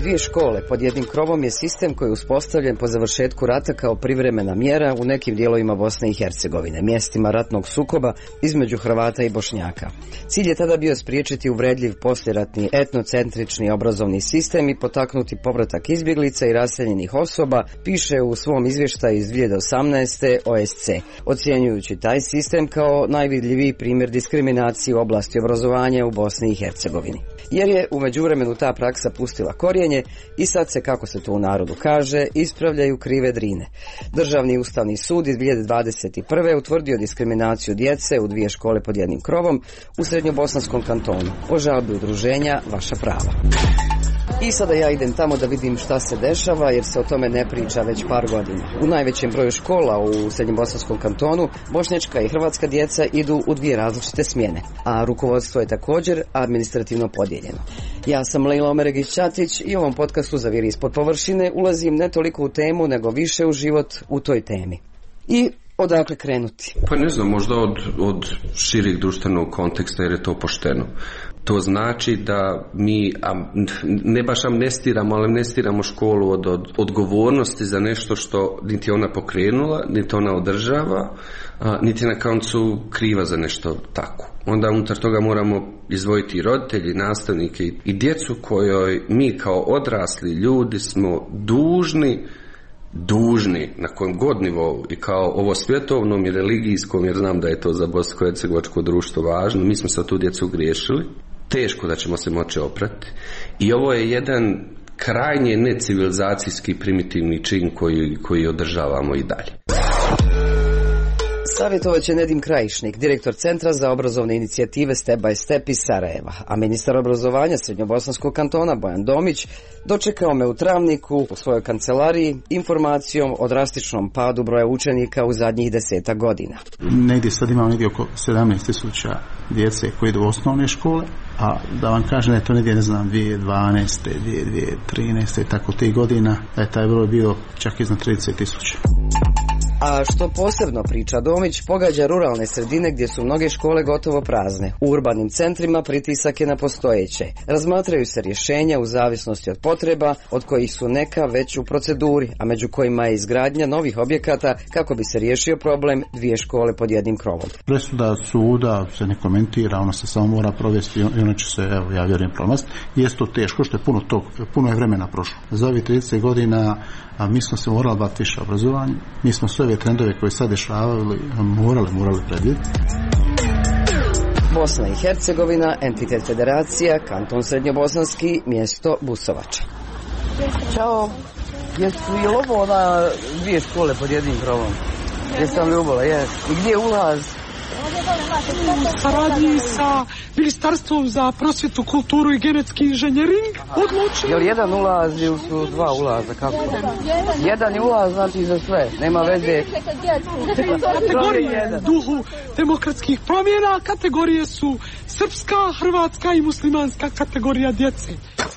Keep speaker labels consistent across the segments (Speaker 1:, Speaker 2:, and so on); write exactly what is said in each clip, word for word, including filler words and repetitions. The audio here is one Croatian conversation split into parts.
Speaker 1: Dvije škole pod jednim krovom je sistem koji je uspostavljen po završetku rata kao privremena mjera u nekim dijelovima Bosne i Hercegovine, mjestima ratnog sukoba između Hrvata i Bošnjaka. Cilj je tada bio spriječiti uvredljiv poslijeratni etnocentrični obrazovni sistem i potaknuti povratak izbjeglica i raseljenih osoba, piše u svom izvještaju iz dvije tisuće osamnaeste. O S C, ocjenjujući taj sistem kao najvidljiviji primjer diskriminacije u oblasti obrazovanja u Bosni i Hercegovini. Jer je u međuvremenu ta praksa pustila korijenje i sad se, kako se to u narodu kaže, ispravljaju krive drine. Državni ustavni sud iz dvije tisuće dvadeset prve. utvrdio diskriminaciju djece u dvije škole pod jednim krovom u Srednjobosanskom kantonu. O žalbi udruženja Vaša prava. I sada ja idem tamo da vidim šta se dešava, jer se o tome ne priča već par godina. U najvećem broju škola u Srednjobosanskom kantonu bošnjačka i hrvatska djeca idu u dvije različite smjene, a rukovodstvo je također administrativno podijeljeno. Ja sam Lejla Omeregić-Ćatić i u ovom podcastu Zaviri ispod površine ulazim ne toliko u temu, nego više u život u toj temi. I odakle krenuti?
Speaker 2: Pa ne znam, možda od, od širih društvenog konteksta, jer je to pošteno. To znači da mi ne baš amnestiramo, ali amnestiramo školu od, od odgovornosti za nešto što niti ona pokrenula, niti ona održava, a, niti na koncu kriva za nešto tako. Onda unutar toga moramo izdvojiti roditelji, nastavnike i, i djecu kojoj mi kao odrasli ljudi smo dužni dužni na kojem god nivou i kao ovo svjetovnom i religijskom, jer znam da je to za bosansko-hercegovačko društvo važno, mi smo sa tu djecu griješili, teško da ćemo se moći oprati i ovo je jedan krajnje necivilizacijski primitivni čin koji, koji održavamo i dalje.
Speaker 1: Savjetovat će Nedim Krajišnik, direktor Centra za obrazovne inicijative Step by Step iz Sarajeva, a ministar obrazovanja Srednjobosanskog kantona Bojan Domić dočekao me u Travniku u svojoj kancelariji informacijom o drastičnom padu broja učenika u zadnjih desetak godina.
Speaker 3: Negdje sad imamo negdje oko sedamnaest tisuća djece koji idu u osnovne škole, a da vam kažem da je to negdje, ne znam, dvije tisuće dvanaeste. dvije tisuće trinaeste, tako tih godina, da je taj broj bio čak iznad trideset tisuća.
Speaker 1: A što posebno priča Domić, pogađa ruralne sredine gdje su mnoge škole gotovo prazne. U urbanim centrima pritisak je na postojeće. Razmatraju se rješenja u zavisnosti od potreba, od kojih su neka već u proceduri, a među kojima je izgradnja novih objekata kako bi se riješio problem dvije škole pod jednim krovom.
Speaker 3: Presuda suda se ne komentira, ona se samo mora provesti i ona će se, evo, ja vjerujem, promasti. Jeste to teško, što je puno, tog, puno je vremena prošlo. Za ovih trideset godina a mi smo se morali baviti više obrazovanje, mi smo sve ove trendove koje sad dešavali morali, morali predvidjeti.
Speaker 1: Bosna i Hercegovina, entitet federacija, kanton Srednjobosanski, mjesto Busovača. Ćao, jesu i ovo na dvije škole pod jednim krovom? Jesam ljubila, jes. I gdje je ulaz?
Speaker 4: U saradnji sa Ministarstvom za prosvjetu, kulturu i genetski inženjering odlučili.
Speaker 1: Jel jedan ulaz ili su dva ulaza? Kako? Jedan je ulaz, znači za sve. Nema veze.
Speaker 4: Kategorije duhu demokratskih promjena, kategorije su srpska, hrvatska i muslimanska kategorija djece.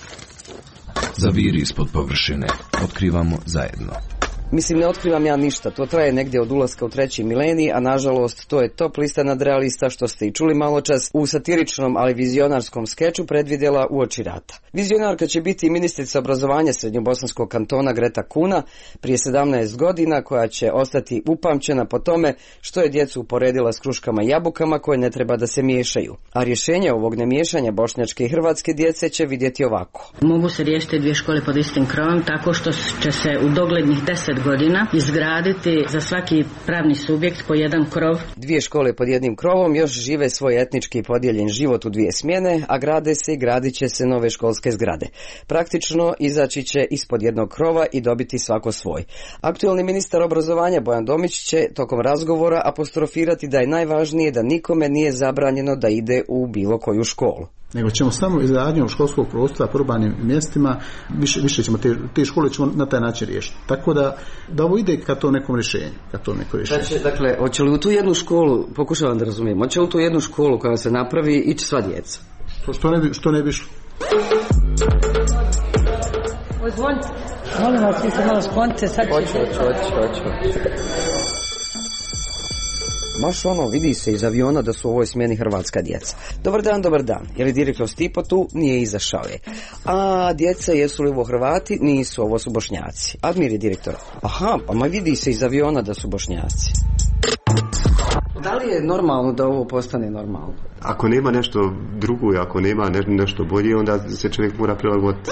Speaker 5: Zaviri ispod površine. Otkrivamo zajedno.
Speaker 1: Mislim, ne otkrivam ja ništa, to traje negdje od ulaska u treći milenij, a nažalost to je top lista nadrealista što ste i čuli malo čas u satiričnom, ali vizionarskom skeču predvidjela uoči rata. Vizionarka će biti ministrica obrazovanja Srednjobosanskog kantona Greta Kuna prije sedamnaest godina, koja će ostati upamćena po tome što je djecu uporedila s kruškama i jabukama koje ne treba da se miješaju. A rješenje ovog nemiješanja bošnjačke i hrvatske djece će vidjeti ovako.
Speaker 6: Mogu se riješiti dvije škole pod istim krovom tako što će se u doglednih deset godina izgraditi za svaki pravni subjekt po jedan krov.
Speaker 1: Dvije škole pod jednim krovom još žive svoj etnički podijeljen život u dvije smjene, a grade se i gradit će se nove školske zgrade. Praktično izaći će ispod jednog krova i dobiti svako svoj. Aktualni ministar obrazovanja Bojan Domić će tokom razgovora apostrofirati da je najvažnije da nikome nije zabranjeno da ide u bilo koju školu.
Speaker 3: Nego ćemo samo izgradnjom školskog prostora po urbanim mjestima, više, više ćemo te, te škole ćemo na taj način riješiti. Tako da, da ovo ide ka to nekom rješenju. Ka to neko rješenje.
Speaker 1: Znači, dakle, hoće li u tu jednu školu, pokušavam da razumijem, hoće li u tu jednu školu koja se napravi ići sva djeca?
Speaker 3: To što ne bi, što ne bi išlo?
Speaker 7: Zvonite. Molim vas, vi se malo sklonite.
Speaker 1: Hoću, hoću, hoću, hoću. baš ono, vidi se iz aviona da su u ovoj smjeni hrvatska djeca. Dobar dan, dobar dan. Je li direktor Stipo tu? Nije, izašao je. A djeca, jesu li ovo Hrvati? Nisu, ovo su Bošnjaci. Admir je direktor. Aha, pa ma vidi se iz aviona da su Bošnjaci. Da li je normalno da ovo postane normalno?
Speaker 8: Ako nema nešto drugo, ako nema ne, nešto bolje, onda se čovjek mora prilagoditi.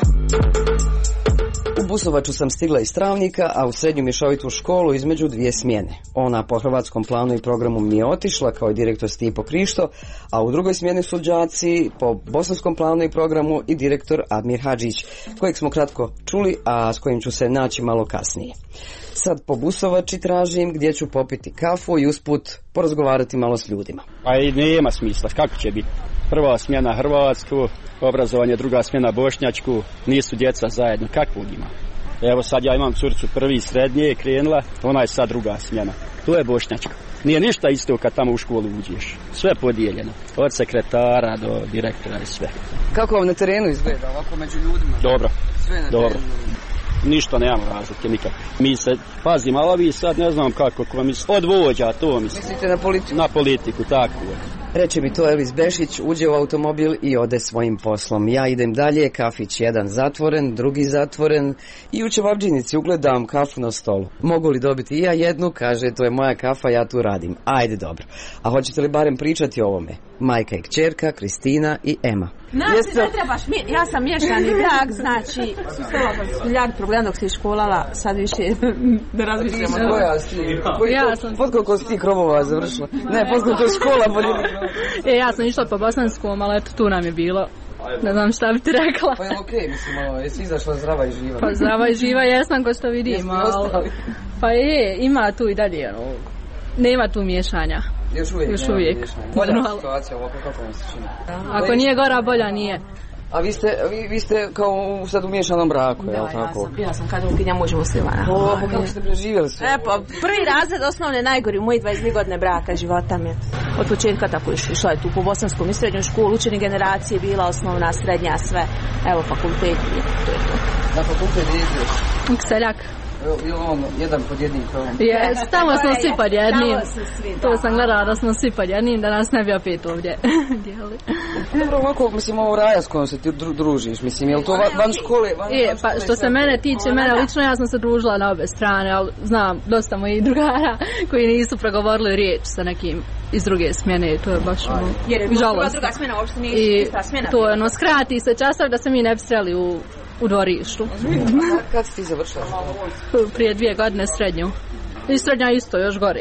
Speaker 1: U Busovaču sam stigla iz Travnika, a u srednju mješovitu školu između dvije smjene. Ona po hrvatskom planu i programu mi je otišla kao i direktor Stipo Krišto, a u drugoj smjeni su đaci po bosanskom planu i programu i direktor Admir Hadžić, kojeg smo kratko čuli, a s kojim ću se naći malo kasnije. Sad po Busovači tražim gdje ću popiti kafu i usput porazgovarati malo s ljudima.
Speaker 9: Pa i nema smisla, kako će biti? Prva smjena hrvatsku, obrazovanje, druga smjena bošnjačku, nisu djeca zajedno, kakvo ima? Evo sad ja imam curicu prvi srednje, krenula, ona je sad druga smjena. Tu je bošnjačka. Nije ništa isto kad tamo u školu uđeš. Sve podijeljeno. Od sekretara do direktora i sve.
Speaker 1: Kako vam na terenu izgleda, ovako među ljudima?
Speaker 9: Dobro,
Speaker 1: sve na
Speaker 9: dobro.
Speaker 1: Terenu.
Speaker 9: Ništa nemamo razlike nikak. Mi se pazimo, ali vi sad ne znam kako, ko misli, od vođa, to mislim.
Speaker 1: Mislite na politiku?
Speaker 9: Na politiku, tako.
Speaker 1: Reče mi to Elvis Bešić, uđe u automobil i ode svojim poslom. Ja idem dalje, kafić jedan zatvoren, drugi zatvoren i u čevabdžinici ugledam kafu na stolu. Mogu li dobiti i ja jednu? Kaže, to je moja kafa, ja tu radim. Ajde, dobro. A hoćete li barem pričati o ovome? Majka i kćerka, Kristina i Ema.
Speaker 10: Znači, Jeste... ne trebaš, ja sam miješani brak, znači, susrela sam milijard problema dok se školala, sad više da razmišljamo.
Speaker 1: Koja si? Ja sam... Pod koliko si ti krovova završila? Ne, pod koliko je škola bolje.
Speaker 11: E, ja sam išla po bosanskom, ali eto, tu nam je bilo. Ne znam šta bi ti rekla.
Speaker 1: Pa je okej, okay, mislim, malo, jesi izašla zdrava i živa?
Speaker 11: Pa zdrava i živa, jesam, ko što vidim, ali... Pa je, ima tu i dalje, ono, nema tu miješanja.
Speaker 1: Još uvijek.
Speaker 11: Još uvijek.
Speaker 1: Bolja situacija ovako, kako vam se čini?
Speaker 11: Ako nije gora, bolja nije.
Speaker 1: A vi ste, vi, vi ste kao sad u miješanom braku,
Speaker 10: da,
Speaker 1: je li tako?
Speaker 10: Ja sam, ja sam kada ukinja muž muslimana.
Speaker 1: O, pa kako ste preživjeli sve?
Speaker 10: E, pa prvi razred osnovne najgori u moji dvadeset dvije godine braka života mi je. Od početka tako išla je tu po bosanskom i srednjoj školu, učeni generacije, bila osnovna, srednja, sve. Evo, fakultet i to je to.
Speaker 1: Na fakultet ideš?
Speaker 11: Seljak.
Speaker 1: Ili on, jedan pod jednim krovom?
Speaker 11: Jes, tamo smo svi pod jednim. To sam gledala da smo svi pod jednim, da nas ne bi opet ovdje dijeli.
Speaker 1: Dobro, ovako, mislim, ovo raja s kojom se ti družiš, mislim, je li to van škole? Van
Speaker 11: e, pa što se mene tiče, mene lično ja sam se družila na obe strane, ali znam dosta mojih drugara koji nisu progovorili riječ sa nekim iz druge smjene, to je baš ono,
Speaker 10: jer je žalost. Druga smjena uopšte nije ista smjena.
Speaker 11: To je ono, skrati se časav da se mi ne bi sreli u u dvorištu.
Speaker 1: Kad si ti završila?
Speaker 11: Prije dvije godine srednju. I srednja isto, još gore.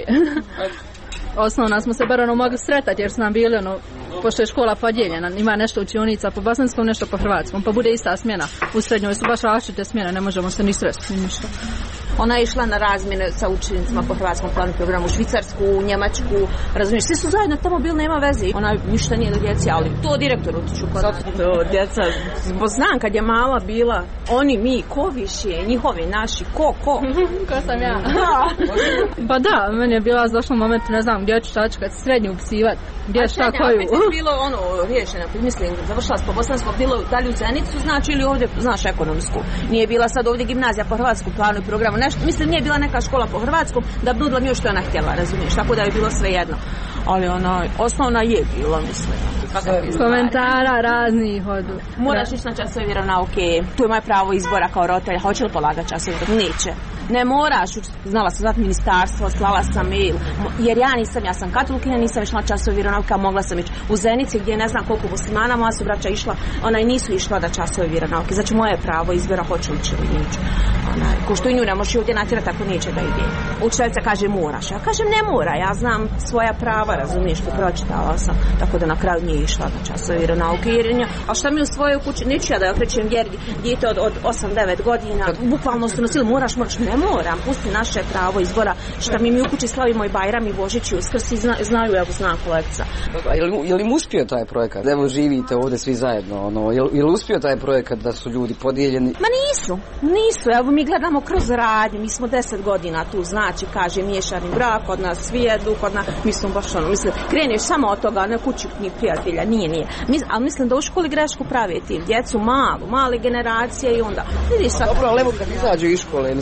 Speaker 11: Osnovna smo se bar ono mogli sretati jer su nam bili ono, pošto je škola podijeljena, ima nešto učionica po bosanskom, nešto po hrvatskom, pa bude ista smjena. U srednjoj su baš različite smjene, ne možemo se ni sresti, ni ništa.
Speaker 10: Ona je išla na razmjene sa učenicima po hrvatskom planu programu u Švicarsku, u Njemačku, razumiješ, svi su zajedno tamo bili, nema veze. Ona ništa nije do djeci, ali to direktor utiču kod to djeca. Znam, kad je mala bila, oni, mi, ko više, njihovi, naši, ko, ko?
Speaker 11: Ko sam ja? Pa da, meni je bila došla moment, ne znam, gdje ću šta ću kad srednju upsivati, gdje šta koju.
Speaker 10: A opet je bilo ono riješeno, mislim, završila s po bosanskom, bilo dalje u Zenicu, znači ili ovdje, znaš, ekonomsku. Nije bila sad ovdje gimnazija po hrvatskom planu i programu, nešto, mislim, nije bila neka škola po hrvatskom, da bi nudila mi još što ona htjela, razumiješ, tako da je bilo sve jedno. Ali ona, osnovna je bila, mislim.
Speaker 11: Komentara raznih od...
Speaker 10: Moraš ići na časove vjeronauke, tu je moje pravo izbora kao roditelja, hoće li polagati časove vjeronauke? Neće. Ne moraš, znala sam zvati ministarstvo, slala sam mail, jer ja nisam, ja sam katolikinja, nisam išla na časove vjeronauke, a mogla sam ići u Zenici gdje ne znam koliko muslimana, moja su braća išla, ona i nisu išla da časove vjeronauke, znači moje je pravo izbora, hoće li će ili neće. Ko što i nju ne može ovdje natjerati ako neće da ide. Učiteljica kaže moraš, ja kažem ne mora, ja znam svoja prava, razumiješ, što pročitala sam, tako da na kraju nije išla na časove vjeronauke. A šta mi u svojoj kući, neću ja da okrećem jer dijete od, od osam devet godina, bukvalno su nosili, moraš, moraš, ne moram, pusti naše pravo izbora, šta mi mi u kući slavimo i Bajram i Božić i Uskrs i zna, znaju, evo zna kolekca.
Speaker 1: Je li, je li uspio taj projekat? Evo živite ovdje svi zajedno, ono, je, je li uspio taj projekat da su ljudi podijeljeni?
Speaker 10: Ma nisu, nisu, evo mi gledamo kroz radnje, mi smo deset godina tu, znači, kaže, miješani brak, kod nas svijedu, kod nas, mi smo baš ono, mislim, kreneš samo od toga, ne kući ni prijatelja, nije, nije. Mis, ali mislim da u školi grešku pravi tim, djecu malu, male generacije i onda, vidiš sad...
Speaker 1: Dobro, ali evo kad izađu iz škole, mislim, sad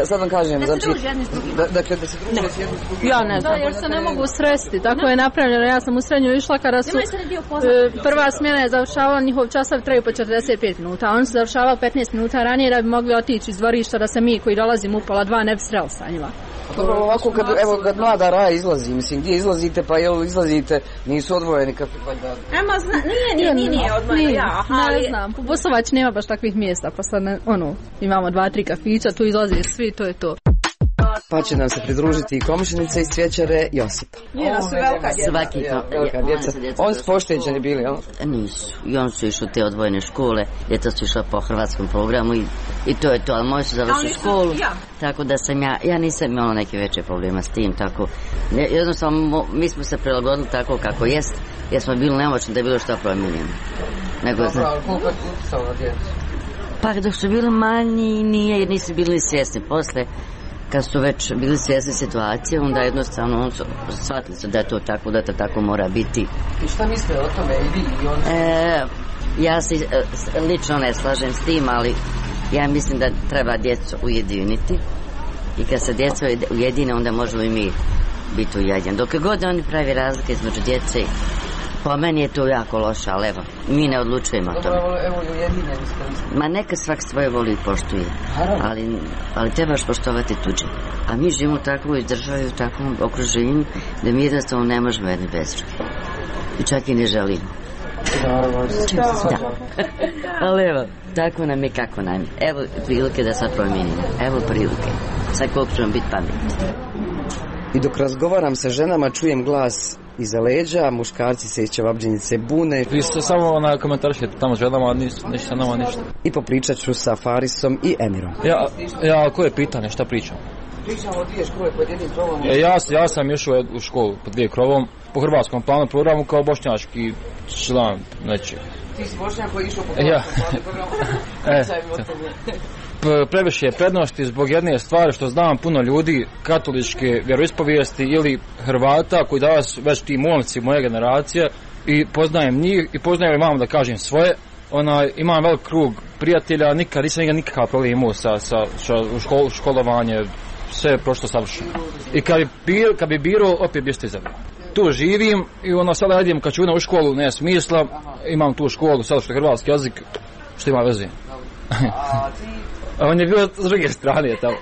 Speaker 1: sad vam kažem,
Speaker 10: da
Speaker 1: znači,
Speaker 10: se druži jedni s drugim.
Speaker 1: Da, dakle, da se druži s jednim s drugim.
Speaker 10: Ja ne znam.
Speaker 11: Da, jer se ne mogu sresti, tako je napravljeno. Ja sam u srednju išla kada su, prva smjena je završavala, njihov časovi traju po četrdeset pet minuta, a oni su završavali petnaest minuta ranije da bi mogli otići iz dvorišta, da se mi koji dolazimo u pola dva ne bi sreli sa njima.
Speaker 1: Dobro, ovako kad, evo, kad mlada Raja izlazi, mislim, gdje izlazite, pa jel izlazite, nisu odvojeni kakvi valjda...
Speaker 10: Ema, zna, nije, nije, nije, nije odvojeno, ja, aha, ali...
Speaker 11: Ne znam, po Bosovač nema baš takvih mjesta, pa sad, ne, ono, imamo dva, tri kafića, tu izlazi svi, to je to.
Speaker 1: Pa će nam se pridružiti i komšinica iz Cvjećare, Josipa.
Speaker 10: Njena su velika djeca.
Speaker 12: Svaki
Speaker 1: ja, velika djeca. Oni su pošteđeni bili, jel?
Speaker 12: Nisu. I oni su išli u te odvojene škole, djeca su išla po hrvatskom programu i, i to je to, ali moji su završili školu. Ja. Tako da sam ja, ja nisam imala neke veće problema s tim, tako. Ne, jednostavno, mi smo se prilagodili tako kako jest, jer smo bili nemoćni da je bilo što promijenjeno. Nego,
Speaker 1: dobro, ali koliko je utjecalo na djecu?
Speaker 12: Pa dok su bili manji, nije, jer nisu bili svjesni posle. Kad su već bili svjesni situacije, onda jednostavno su shvatili su da je to tako, da to tako mora biti.
Speaker 1: I šta mislite o tome i vi i on?
Speaker 12: E, ja se lično ne slažem s tim, ali ja mislim da treba djecu ujediniti i kad se djeca ujedine, onda možemo i mi biti ujedinjeni. Dok god oni pravi razlike između djece, po meni je to jako loše, ali evo, mi ne odlučujemo o tome.
Speaker 1: Dobro, evo ujedinjeni ste.
Speaker 12: Ma neka svak svoje voli i poštuje, ali, ali trebaš poštovati tuđe. A mi živimo u takvoj državi, u takvom okruženju, da mi jednostavno ne možemo jedni bez druge. I čak i ne želimo. Da. Ali evo, tako nam je kako nam je. Evo prilike da sad promijenimo. Evo prilike. Sad koliko ćemo biti pametni.
Speaker 1: I dok razgovaram sa ženama, čujem glas iza leđa, muškarci se iz Čevabdžinice bune.
Speaker 13: Vi ste samo na komentaršete tamo ženama, ništa nama ništa.
Speaker 1: I popričat ću sa Farisom i Emirom.
Speaker 13: Ja, ja koje pitanje, šta pričam?
Speaker 1: Pričamo o dvije škole pod jednim krovom.
Speaker 13: E, ja, ja sam išao u školu pod dvije krovom, po hrvatskom planu programu kao bošnjački član nečeg.
Speaker 1: Ti si Bošnjak koji je išao po
Speaker 13: ja.
Speaker 1: hrvatskom programu?
Speaker 13: e, previše je prednosti zbog jedne stvari što znam puno ljudi katoličke vjeroispovijesti ili Hrvata koji danas već ti momci moje generacije i poznajem njih i poznajem imam da kažem svoje. Ona, imam velik krug prijatelja, nikad nisam nikakav problem imao sa, sa, sa škol, školovanje, sve je prošlo savršeno. I kad bi, bir, kad bi birao, opet bi ste izabrao. Tu živim i ono sada radim kad ću u školu, ne smisla, imam tu školu, sad što je hrvatski jezik, što ima veze. A on je bio s druge strane tamo.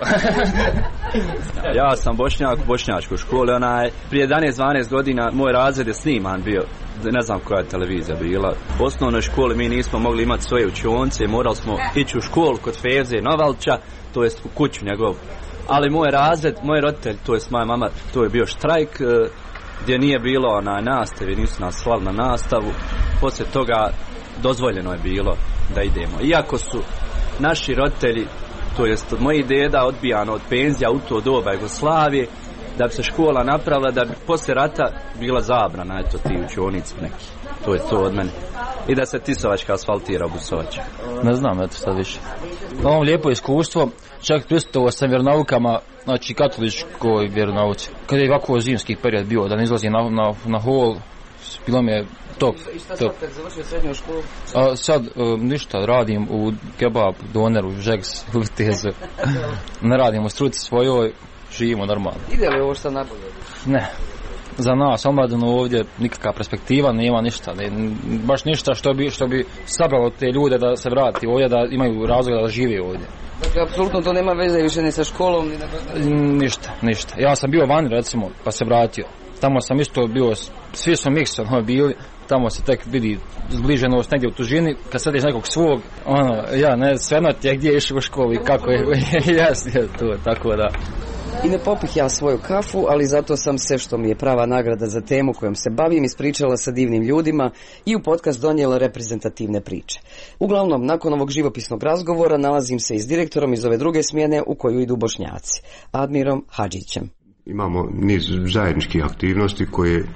Speaker 14: Ja sam Bošnjak u bošnjačkoj školi, onaj, prije jedanaest dvanaest godina moj razred je sniman bio, ne znam koja je televizija bila. U osnovnoj školi mi nismo mogli imati svoje učionce, morali smo ići u školu kod Feze Novalča, to jest u kuću njegov. Ali moj razred, moj roditelj, to jest moja mama, to je bio štrajk, gdje nije bilo na nastavi, nisu nas slali na nastavu. Poslije toga dozvoljeno je bilo da idemo. Iako su naši roditelji, to jest od mojih deda odbijano od penzija u to doba Jugoslavije, da bi se škola napravila, da bi poslije rata bila zabrana, eto ti učionici neki. To je to od mene. I da se Tisovačka asfaltira u Busovača.
Speaker 13: Ne znam, eto sad više. Imam lijepo iskustvo, čak prisustvovao sam vjeronaukama, znači katoličkoj vjeronauci. Kad je ovako zimski period bio, da ne izlazi na, na, na hol, bilo mi je top.
Speaker 1: I šta sad kad završio srednju školu?
Speaker 13: A sad um, ništa, radim u kebab, doneru, žeks, u Vitezu. Ne radim u struci svojoj, živimo normalno.
Speaker 1: Ide li ovo što nabolje?
Speaker 13: Ne. Za nas, omladinu ovdje nikakva perspektiva, nema ništa, ne, baš ništa što bi, što bi sabralo te ljude da se vrati ovdje, da imaju razloga da žive ovdje.
Speaker 1: Dakle, apsolutno to nema veze više ni sa školom, ni na...
Speaker 13: Ništa, ništa. Ja sam bio vani, recimo, pa se vratio. Tamo sam isto bio, svi su miksom bili, tamo se tek vidi zbliženost negdje u tužini, kad sad ješ nekog svog, ono, ja, ne, sve na ti gdje ješ u školi, kako je, jasno je to, tako da.
Speaker 1: I ne popih ja svoju kafu, ali zato sam se, što mi je prava nagrada za temu kojom se bavim, ispričala sa divnim ljudima i u podcast donijela reprezentativne priče. Uglavnom, nakon ovog živopisnog razgovora nalazim se i s direktorom iz ove druge smjene u koju idu Bošnjaci, Admirom Hadžićem.
Speaker 8: Imamo niz zajedničkih aktivnosti koje uh,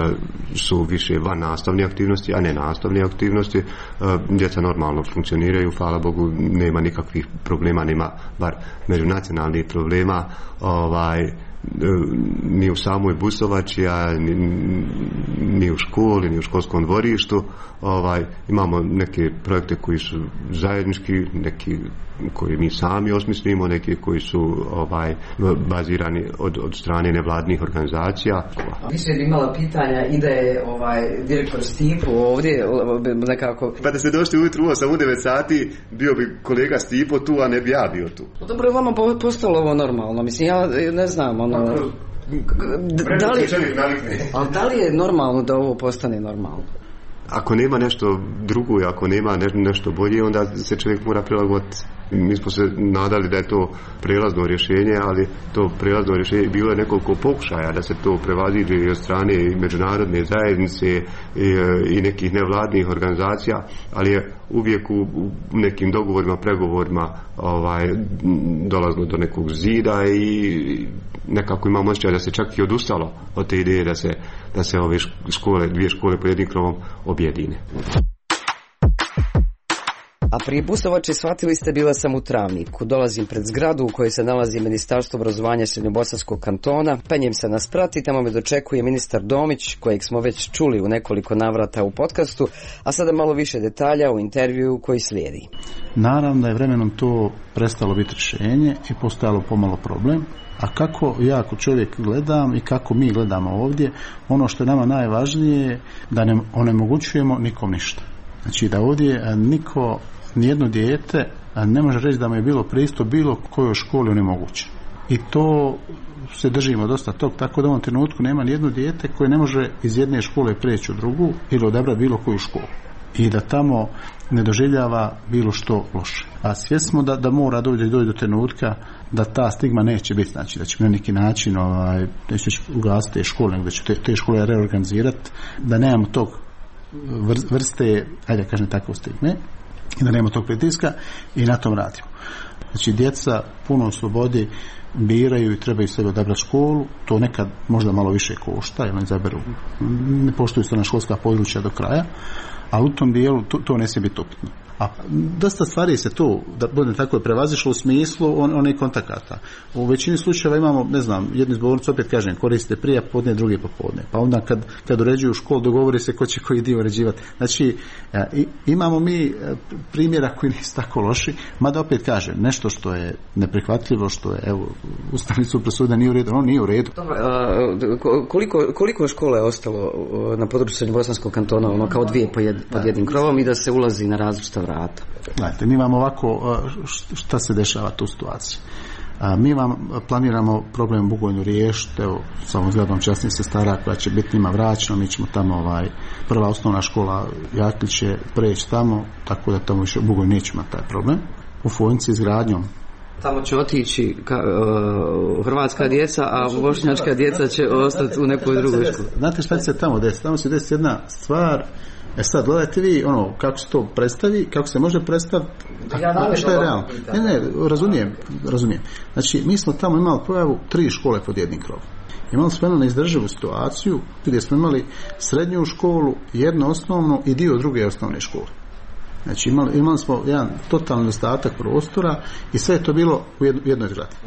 Speaker 8: su više van nastavne aktivnosti, a ne nastavne aktivnosti. Uh, djeca normalno funkcioniraju, hvala Bogu, nema nikakvih problema, nema bar međunacionalnih problema. Ovaj, ni u samoj Busovači, a ni, ni u školi, ni u školskom dvorištu. Ovaj, imamo neke projekte koji su zajednički, neki koji mi sami osmislimo, neki koji su ovaj, bazirani od, od strane nevladnih organizacija.
Speaker 1: Više bi imala pitanja i da je ovaj, direktor Stipo ovdje nekako...
Speaker 8: Pa da ste došli ujutru u osam u devet sati, bio bi kolega Stipo tu, a ne bi ja bio tu.
Speaker 1: Dobro, je vama postalo ovo normalno, mislim, ja ne znam, ono... Da li, ali da li je normalno da ovo postane normalno?
Speaker 8: Ako nema nešto drugo i ako nema ne, nešto bolje, onda se čovjek mora prilagoditi. Mi smo se nadali da je to prelazno rješenje, ali to prelazno rješenje bilo je nekoliko pokušaja da se to prevaziđe i od strane i međunarodne zajednice i, i nekih nevladnih organizacija, ali je uvijek u, u nekim dogovorima, pregovorima ovaj, dolazilo do nekog zida i nekako imamo osjećaj da se čak i odustalo od te ideje da se, da se ove škole, dvije škole pod jednim krovom objedine.
Speaker 1: A prije Busovače, shvatili ste, bila sam u Travniku. Dolazim pred zgradu u kojoj se nalazi Ministarstvo obrazovanja Srednjobosanskog kantona, penjem se na sprat i tamo me dočekuje ministar Domić, kojeg smo već čuli u nekoliko navrata u podcastu, a sada malo više detalja u intervju koji slijedi.
Speaker 3: Naravno da je vremenom to prestalo biti rješenje i postojalo pomalo problem. A kako ja ako čovjek gledam i kako mi gledamo ovdje, ono što je nama najvažnije je da ne onemogućujemo nikom ništa. Znači da ovdje niko, nijedno dijete ne može reći da mu je bilo pristup bilo kojoj školi onemogućen. I to se držimo dosta tog, tako da u ovom trenutku nema nijedno dijete koje ne može iz jedne škole preći u drugu ili odabrati bilo koju školu. I da tamo ne doživljava bilo što loše. A svjesno da, da mora doći do trenutka da ta stigma neće biti, znači da će na neki način ovaj, neće ugasiti te škole, nego da će te, te škole reorganizirati, da nemamo tog vrste, ajde kažem tako, stigme i da nemamo tog pritiska i na tom radimo. Znači djeca puno u slobodi biraju i trebaju sebe odabrati školu, to nekad možda malo više košta, jer ne izaberu, ne poštuju se na školska područja do kraja, ali u tom dijelu to, to ne smije biti upitno. A dosta stvari se tu, da budem tako, prevazišlo u smislu on, onih kontakata. U većini slučajeva imamo, ne znam, jednu zbornicu, opet kažem, koriste prije podne, drugi popodne. Pa onda kad, kad uređuju školu, dogovori se ko će koji dio uređivati. Znači, i, imamo mi primjera koji nisu tako loši, mada opet kažem, nešto što je neprihvatljivo, što je, evo, Ustavni sud presudio nije u redu, ono nije u redu.
Speaker 1: Dobro, a, koliko, koliko škola je ostalo na području Srednjobosanskog kantona, ono kao dvije pod, jed, pod jednim krovom i da se ulazi na različita vrata?
Speaker 3: Gledajte, mi imamo ovako, šta se dešava tu situaciji. Mi vam planiramo problem u Bugojnu riješiti, evo, sa ovom zgradom časnih sestara koja će biti njima vraćena, mi ćemo tamo, ovaj, prva osnovna škola Jaklić će preći tamo, tako da tamo više u Bugojnu nećemo taj problem. U Fojnici izgradnjom.
Speaker 1: Tamo će otići ka, uh, hrvatska djeca, a bošnjačka djeca će ostati u nekoj drugoj školi.
Speaker 3: Znate šta će se tamo desiti? Tamo će desiti jedna stvar. E sad, gledajte vi ono, kako se to predstavi, kako se može predstaviti, ja što je realno. Ne, ne, razumijem, razumijem. Znači, mi smo tamo imali pojavu tri škole pod jednim krovom. Imali smo jednu neizdrživu situaciju gdje smo imali srednju školu, jednu osnovnu i dio druge osnovne škole. Znači, imali, imali smo jedan totalni nedostatak prostora i sve je to bilo u jednoj zgradi.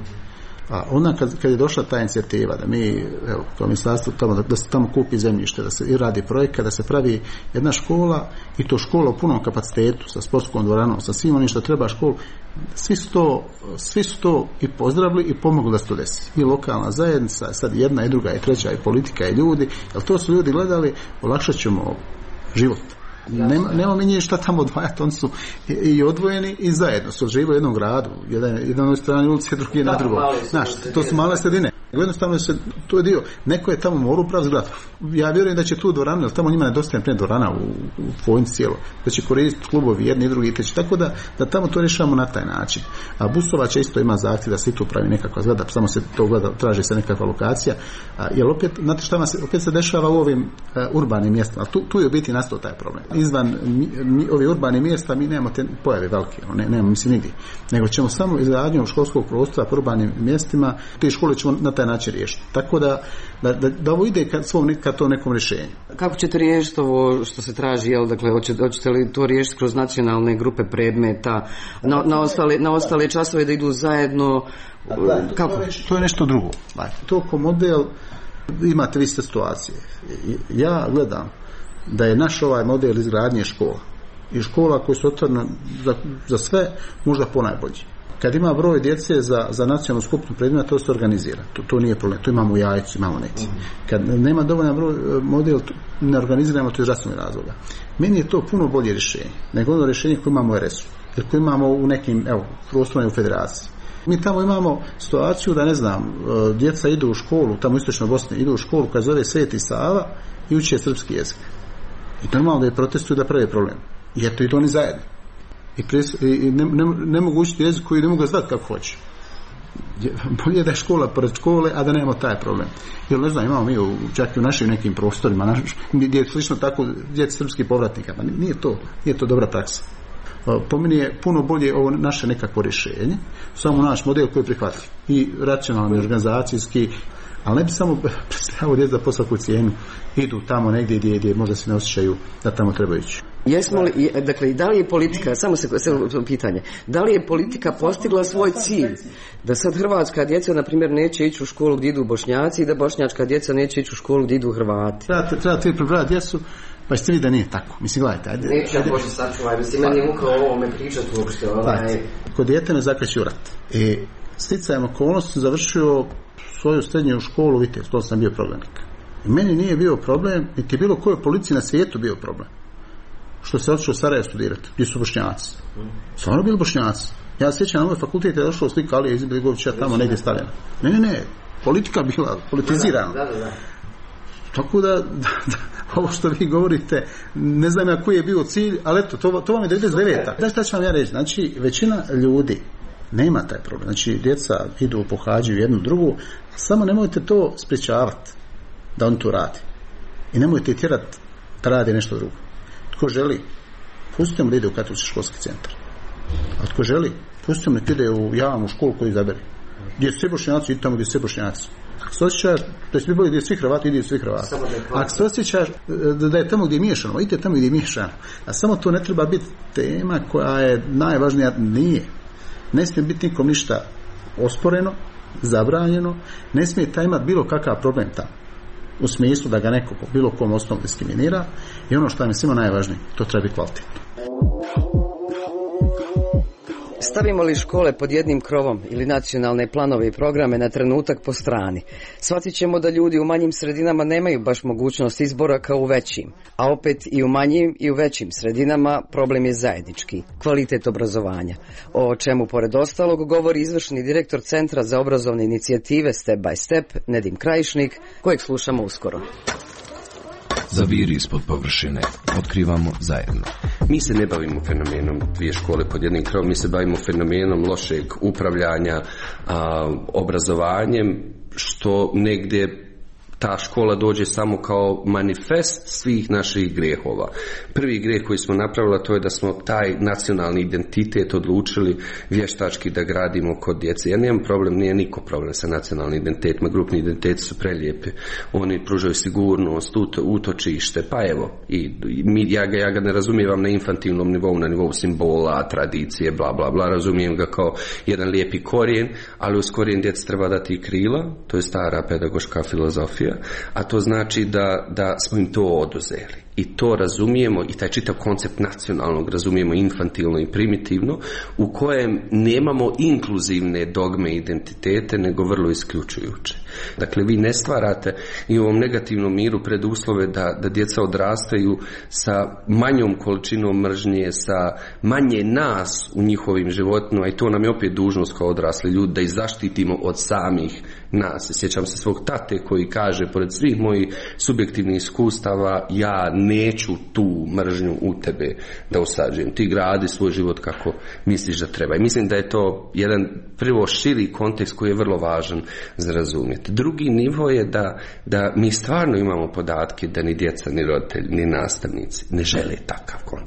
Speaker 3: A onda kad, kad je došla ta inicijativa da mi, evo, kao ministarstvo tamo, da, da se tamo kupi zemljište, da se i radi projekat, da se pravi jedna škola i to škola u punom kapacitetu sa sportskom dvoranom, sa svim onim što treba školu, svi su to, svi su to i pozdravili i pomogli da se to desi. I lokalna zajednica, sad jedna i druga i treća i politika i ljudi, jer to su ljudi gledali, olakšat ćemo život. Nema, nema mi nije šta tamo odvajati, oni su i, i odvojeni i zajedno su žive u jednom gradu, jedan, jedan na strani ulice, drugi na drugom. Znaš, to su male sredine. Jednostavno se, to je dio, neko je tamo morao prav zgradu. Ja vjerujem da će tu dvorana, jer tamo njima nedostaje pre dvorana u, u Fojnici cijelo, da će koristiti klubovi jedni i drugi i treći, tako da, da tamo to rješavamo na taj način. A Busovača isto ima zahtjev da se i tu pravi nekakva zgrada, samo se to gleda, traži se nekakva lokacija, a, jer opet, znate šta se, opet se dešava u ovim a, urbanim mjestima, tu, tu je u biti nastao taj problem. Izvan mi, mi, ovih urbanih mjesta mi nemamo te pojave velike, ne, nemamo mislim nigdje, nego ćemo samo izgradnjom školskog prostora po urbanim mjestima, te škole ćemo na taj način riješiti. Tako da, da, da, da ovo ide ka, svom, ka to nekom rješenju.
Speaker 1: Kako ćete riješiti ovo što se traži, jel, dakle, hoćete, hoćete li to riješiti kroz nacionalne grupe predmeta, na, na, ostale, na ostale časove da idu zajedno?
Speaker 3: Da, kako? To, je, to je nešto drugo. To ko model, imate vi situacije. Ja gledam da je naš ovaj model izgradnje škola i škola koji su otvorene za, za sve možda ponajbolji. Kad ima broj djece za, za nacionalnu skupinu predmeta, to se organizira. To, to nije problem. To imamo u Jajcu, imamo neki. Kad nema dovoljan broj model, ne organiziramo to iz zdravstvenih razloga. Meni je to puno bolje rješenje nego ono rješenje koje imamo u er es u. Jer koje imamo u nekim, evo, prostorima u federaciji. Mi tamo imamo situaciju da, ne znam, djeca idu u školu, tamo u istočnoj Bosni, idu u školu koja zove Sveti Sava i uče srpski jezik. I normalno da je protestuju da prave problem. I eto, idu oni zajedno. I, pres, i ne, ne, ne mogu učiti jezik koji ne mogu zvati kako hoće. Bolje da je škola pored škole, a da nemamo taj problem. Jer ne znam, imamo mi u, čak i u našim nekim prostorima, naš, gdje je slično tako, djeci srpskih povratnika. Pa nije to, nije to dobra praksa. Po meni je puno bolje ovo naše nekakvo rješenje, samo naš model koji je prihvatljiv. I racionalni, organizacijski, ali ne bi samo predstavio djeca za po svaku cijenu idu tamo negdje gdje, gdje možda se ne osjećaju da tamo trebaju ići.
Speaker 1: Jesmo li, dakle, da li je politika, samo se, se pitanje, da li je politika postigla svoj cilj da sad hrvatska djeca, na primjer, neće ići u školu gdje idu Bošnjaci i da bošnjačka djeca neće ići u školu gdje idu Hrvati?
Speaker 3: Treba, treba ti prebrati djecu, pa ćete vidjeti da nije tako. Mislim, gledajte, ajde.
Speaker 1: Neću ja Bože sačuvaj, mislim, meni je muka o ovome pričati uopšte. Ovaj.
Speaker 3: Kod dijete ne zakreću rat. I sticajem okolnosti sam završio svoju srednju školu, vidite, to sam bio problemik. I meni nije bio problem, niti bilo kojoj policiji na svijetu bio problem. Što se otišao u Sarajevo studirati, gdje su Bošnjaci. Stvarno bili Bošnjaci. Ja sjećam na moj fakultet je došlo slika Alije Izetbegovića tamo negdje stavljena. Ne, ne, ne, politika bila politizirana.
Speaker 1: Da, da, da.
Speaker 3: Tako da, da, da, ovo što vi govorite, ne znam ja koji je bio cilj, ali eto, to, to vam je devedeset deveta. Da šta ću vam ja reći? Znači, većina ljudi nema taj problem. Znači, djeca idu, pohađaju jednu drugu, samo nemojte to sprečavati da on to radi. I nemojte tjerati da radi nešto drugo. Tko želi, pustite mu da ide u katolički školski centar. A tko želi, pustite mu da ide u javnu školu koju izabere. Gdje su svi Bošnjaci, ide tamo gdje su svi Bošnjaci. Ako se osjećaš da će biti gdje svi Hrvati, ide svi Hrvati. Ako se osjećaš da je tamo gdje je miješano, idite tamo gdje je miješano. A samo to ne treba biti tema koja je najvažnija. Nije. Ne smije biti nikom ništa osporeno, zabranjeno. Ne smije taj imati bilo kakav problem tamo. U smislu da ga neko po bilo kom osnovu diskriminira. I ono što nam je svima najvažnije, to treba biti kvalitetno.
Speaker 1: Stavimo li škole pod jednim krovom ili nacionalne planove i programe na trenutak po strani, shvatit ćemo da ljudi u manjim sredinama nemaju baš mogućnost izbora kao u većim, a opet i u manjim i u većim sredinama problem je zajednički, kvalitet obrazovanja, o čemu pored ostalog govori izvršni direktor Centra za obrazovne inicijative Step by Step, Nedim Krajišnik, kojeg slušamo uskoro.
Speaker 5: Zaviri ispod površine. Otkrivamo zajedno.
Speaker 2: Mi se ne bavimo fenomenom dvije škole pod jednim krovom, mi se bavimo fenomenom lošeg upravljanja a, obrazovanjem, što negdje ta škola dođe samo kao manifest svih naših grehova. Prvi greh koji smo napravili, to je da smo taj nacionalni identitet odlučili vještački da gradimo kod djece. Ja nemam problem, nije niko problem sa nacionalnim identitetima, grupni identiteti su prelijepi, oni pružaju sigurnost, uto, utočište, pa evo, i, i ja, ga, ja ga ne razumijem na infantilnom nivou, na nivou simbola, tradicije, bla, bla, bla, razumijem ga kao jedan lijepi korijen, ali uz korijen djeci treba dati i krila, to je stara pedagoška filozofija, a to znači da, da smo im to oduzeli. I to razumijemo, i taj čitav koncept nacionalnog razumijemo infantilno i primitivno, u kojem nemamo inkluzivne dogme i identitete, nego vrlo isključujuće. Dakle, vi ne stvarate i u ovom negativnom miru preduslove da, da djeca odrastaju sa manjom količinom mržnje, sa manje nas u njihovim životima, i to nam je opet dužnost kao odrasli ljudi, da ih zaštitimo od samih nas. Sjećam se svog tate koji kaže, pored svih mojih subjektivnih iskustava, ja neću tu mržnju u tebe da usađujem. Ti gradi svoj život kako misliš da treba. I mislim da je to jedan prvo širi kontekst koji je vrlo važan za razumjeti. Drugi nivo je da, da mi stvarno imamo podatke da ni djeca, ni roditelji, ni nastavnici ne žele takav koncept.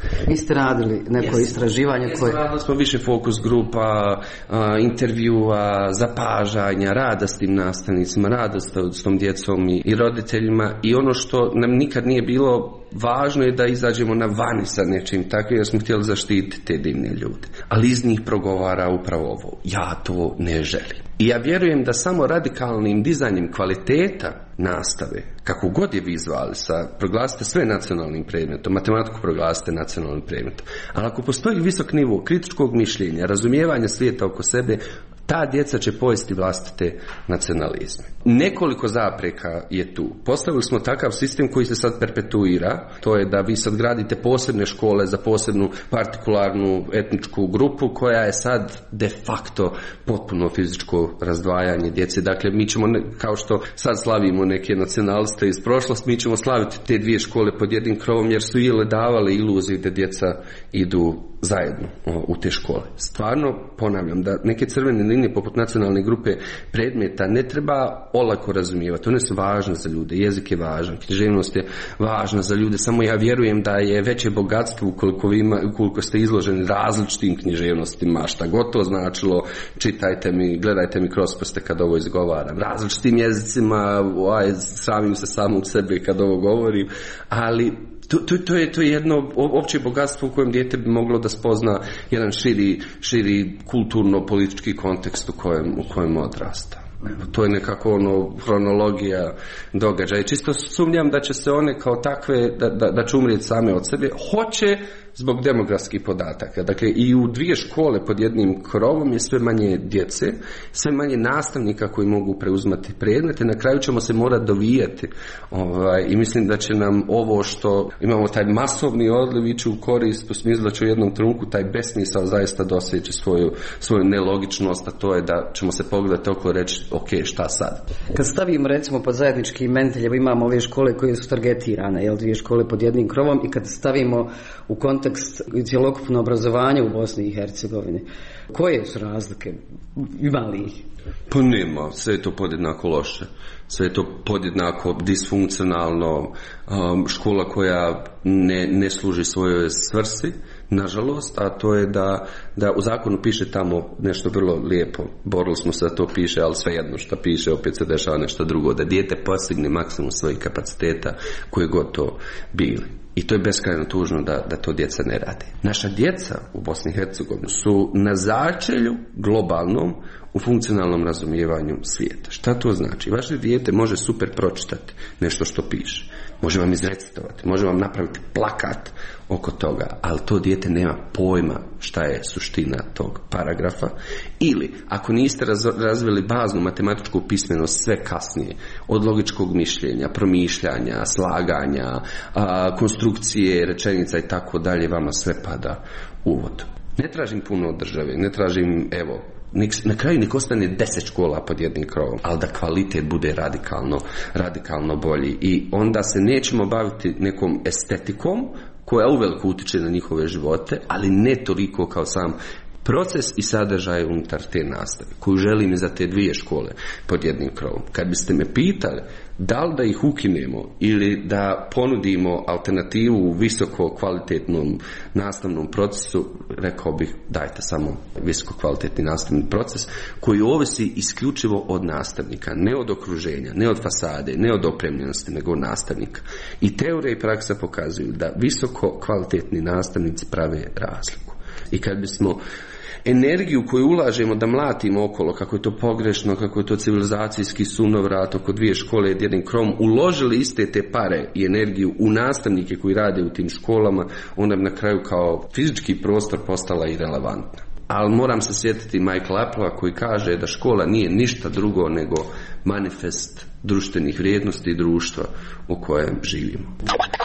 Speaker 1: Vi ste radili neko yes. istraživanje
Speaker 2: yes,
Speaker 1: koje...
Speaker 2: Radili smo više fokus grupa, a, intervjua, zapažanja, rada s tim nastavnicima, rada s tom djecom i, i roditeljima, i ono što nam nikad nije bilo važno je da izađemo na vani sa nečim takvim, jer smo htjeli zaštititi te divne ljude. Ali iz njih progovara upravo ovo: ja to ne želim. I ja vjerujem da samo radikalnim dizanjem kvaliteta nastave, kako god je vi zvali, sa, proglasite sve nacionalnim predmetom, matematiku proglasite nacionalnim predmetom, ali ako postoji visok nivo kritičkog mišljenja, razumijevanja svijeta oko sebe, ta djeca će pojesti vlastite nacionalizme. Nekoliko zapreka je tu. Postavili smo takav sistem koji se sad perpetuira, to je da vi sad gradite posebne škole za posebnu partikularnu etničku grupu koja je sad de facto potpuno fizičko razdvajanje djece. Dakle, mi ćemo, kao što sad slavimo neke nacionaliste iz prošlosti, mi ćemo slaviti te dvije škole pod jednim krovom, jer su ile davale iluziju da djeca idu zajedno u te škole. Stvarno ponavljam da neke crvene linije poput nacionalne grupe predmeta ne treba olako razumijevati. One su važne za ljude, jezik je važan, književnost je važna za ljude, samo ja vjerujem da je veće bogatstvo ukoliko, vi ima, ukoliko ste izloženi različitim književnostima, šta god to značilo, čitajte mi, gledajte mi kroz prste kad ovo izgovaram, različitim jezicima, aj, sramim se samog sebe kad ovo govorim, ali To, to, to, je, to je jedno opće bogatstvo u kojem dijete bi moglo da spozna jedan širi, širi kulturno-politički kontekst u kojem, u kojem odrasta. To je nekako ono hronologija događaja. I čisto sumnjam da će se one kao takve, da, da, da će umrijeti same od sebe. Hoće zbog demografskih podataka. Dakle, i u dvije škole pod jednim krovom je sve manje djece, sve manje nastavnika koji mogu preuzimati predmete. Na kraju ćemo se morati dovijati. Ovaj, I mislim da će nam ovo što imamo taj masovni odliv ići u korist, u smislu da će u jednom trenutku taj besmisao zaista doseći svoju, svoju nelogičnost, a to je da ćemo se pogledati oko reći ok, šta sad?
Speaker 1: Kad stavimo recimo pod zajednički imenitelj, imamo ove škole koje su targetirane, jel, dvije škole pod jednim krovom, i kad stavimo u kontekst cjelokupno obrazovanje u Bosni i Hercegovini, koje su razlike? Ima li ih?
Speaker 2: Pa nema, sve je to podjednako loše, sve je to podjednako disfunkcionalno, um, škola koja ne, ne služi svojoj svrsi, nažalost, a to je da, da u zakonu piše tamo nešto vrlo lijepo, borili smo se da to piše, ali svejedno što piše, opet se dešava nešto drugo, da dijete postigne maksimum svojih kapaciteta koje god to bili. I to je beskrajno tužno da, da to djeca ne rade. Naša djeca u Bosni i Hercegovini su na začelju globalnom u funkcionalnom razumijevanju svijeta. Šta to znači? Vaše dijete može super pročitati nešto što piše. Može vam izrecitovati, može vam napraviti plakat oko toga, ali to dijete nema pojma šta je suština tog paragrafa. Ili, ako niste razvili baznu matematičku pismenost sve kasnije, od logičkog mišljenja, promišljanja, slaganja, a, konstrukcije, rečenica i tako dalje, vama sve pada u vodu. Ne tražim puno od države, ne tražim, evo, na kraju nek ostane deset škola pod jednim krovom, ali da kvalitet bude radikalno, radikalno bolji. I onda se nećemo baviti nekom estetikom koja uveliko utiče na njihove živote, ali ne toliko kao sam proces i sadržaj unutar te nastave, koju želim i za te dvije škole pod jednim krovom. Kad biste me pitali da li da ih ukinemo ili da ponudimo alternativu u visoko kvalitetnom nastavnom procesu, rekao bih dajte samo visoko kvalitetni nastavni proces koji ovisi isključivo od nastavnika, ne od okruženja, ne od fasade, ne od opremljenosti, nego od nastavnika. I teorija i praksa pokazuju da visoko kvalitetni nastavnici prave razliku. I kad bismo energiju koju ulažemo da mlatimo okolo, kako je to pogrešno, kako je to civilizacijski sunovrat oko dvije škole i jednim krom, uložili iste te pare i energiju u nastavnike koji rade u tim školama, onda bi na kraju kao fizički prostor postala irelevantna. Ali moram se sjetiti Michael Applea koji kaže da škola nije ništa drugo nego manifest društvenih vrijednosti i društva u kojem živimo.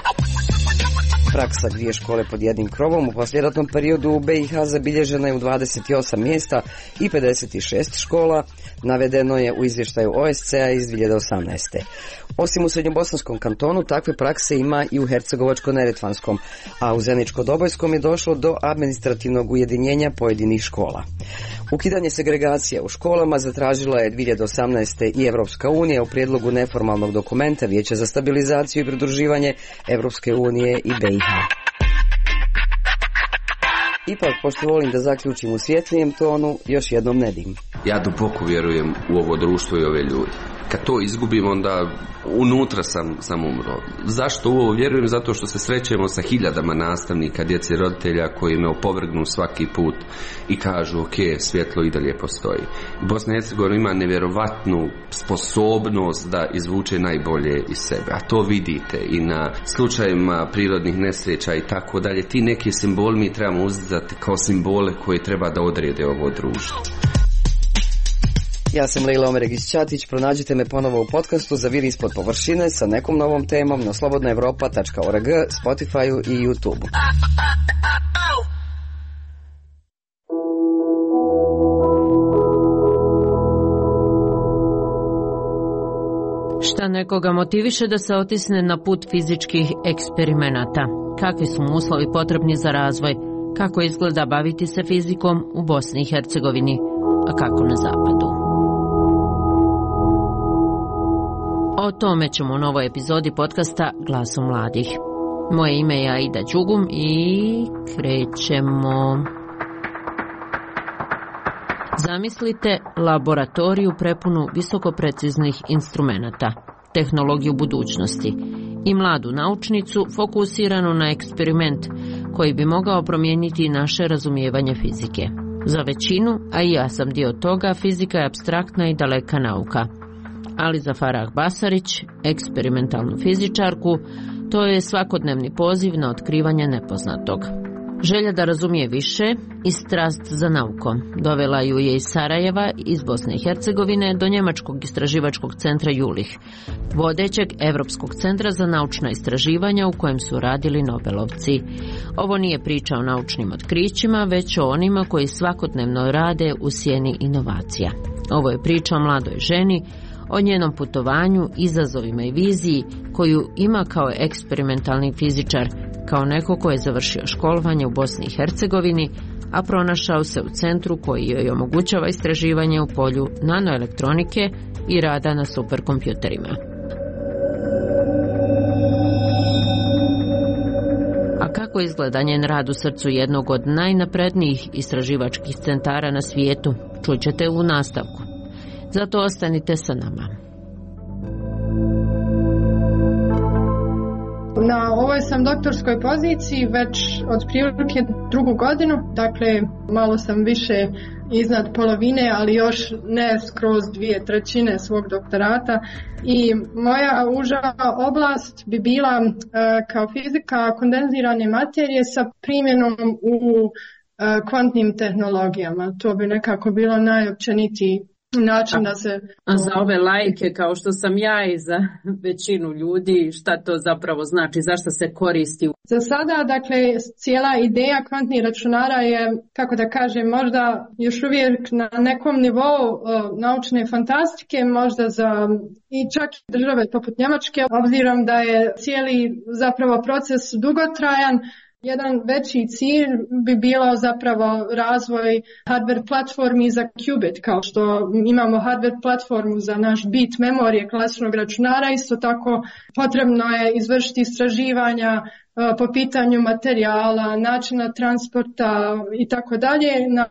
Speaker 1: Praksa dvije škole pod jednim krovom u poslijeratnom periodu u be i ha zabilježena je u dvadeset osam mjesta i pedeset šest škola, navedeno je u izvještaju o es ce a iz dvije hiljade osamnaeste. Osim u Srednjobosanskom kantonu, takve prakse ima i u Hercegovačko-neretvanskom, a u Zeničko-Dobojskom je došlo do administrativnog ujedinjenja pojedinih škola. Ukidanje segregacije u školama zatražila je dvije hiljade osamnaeste i Evropska unija u prijedlogu neformalnog dokumenta Vijeća za stabilizaciju i pridruživanje Evropske unije i be i ha. Ipak, pošto volim da zaključim u svjetlijem tonu, još jednom Nedim.
Speaker 2: Ja duboko vjerujem u ovo društvo i ove ljudi. Kad to izgubim, onda unutra sam, sam umro. Zašto u ovo vjerujem? Zato što se srećemo sa hiljadama nastavnika, djece i roditelja koji me opovrgnu svaki put i kažu ok, svjetlo i dalje postoji. Bosna i Hercegovina ima nevjerovatnu sposobnost da izvuče najbolje iz sebe, a to vidite i na slučajevima prirodnih nesreća i tako dalje. Ti neki simboli mi trebamo uzdati kao simbole koje treba da odrede ovo društvo.
Speaker 1: Ja sam Lejla Omeregić-Ćatić, pronađite me ponovo u podcastu Zaviri ispod površine sa nekom novom temom na slobodna evropa tačka org, Spotify-u i YouTube-u.
Speaker 15: Šta nekoga motiviše da se otisne na put fizičkih eksperimenata? Kakvi su mu uslovi potrebni za razvoj? Kako izgleda baviti se fizikom u Bosni i Hercegovini, a kako na zapadu? O tome ćemo u novoj epizodi podcasta Glasom mladih. Moje ime je Aida Đugum i krećemo. Zamislite laboratoriju prepunu visokopreciznih instrumenata, tehnologiju budućnosti i mladu naučnicu fokusiranu na eksperiment koji bi mogao promijeniti naše razumijevanje fizike. Za većinu, a i ja sam dio toga, fizika je apstraktna i daleka nauka. Ali za Farah Basarić, eksperimentalnu fizičarku, to je svakodnevni poziv na otkrivanje nepoznatog. Želja da razumije više i strast za naukom dovela ju je iz Sarajeva, iz Bosne i Hercegovine, do njemačkog istraživačkog centra Jülich, vodećeg Evropskog centra za naučna istraživanja u kojem su radili Nobelovci. Ovo nije priča o naučnim otkrićima, već o onima koji svakodnevno rade u sjeni inovacija. Ovo je priča o mladoj ženi, o njenom putovanju, izazovima i viziji koju ima kao eksperimentalni fizičar, kao neko ko je završio školovanje u Bosni i Hercegovini, a pronašao se u centru koji joj omogućava istraživanje u polju nanoelektronike i rada na superkompjuterima. A kako izgleda njen rad u srcu jednog od najnaprednijih istraživačkih centara na svijetu, čućete u nastavku. Zato ostanite sa nama.
Speaker 16: Na ovoj sam doktorskoj poziciji već otprilike drugu godinu, dakle malo sam više iznad polovine, ali još ne skroz dvije trećine svog doktorata. I moja uža oblast bi bila uh, kao fizika kondenzirane materije sa primjenom u uh, kvantnim tehnologijama. To bi nekako bilo najopćenitiji način da se...
Speaker 15: A za ove laike kao što sam ja i za većinu ljudi, šta to zapravo znači, zašto se koristi?
Speaker 16: Za sada, dakle, cijela ideja kvantnih računara je, kako da kažem, možda još uvijek na nekom nivou uh, naučne fantastike, možda za i čak države poput Njemačke, obzirom da je cijeli zapravo proces dugotrajan. Jedan veći cilj bi bilo zapravo razvoj hardware platformi za qubit, kao što imamo hardware platformu za naš bit memorije klasičnog računara, isto tako potrebno je izvršiti istraživanja po pitanju materijala, načina transporta i tako dalje na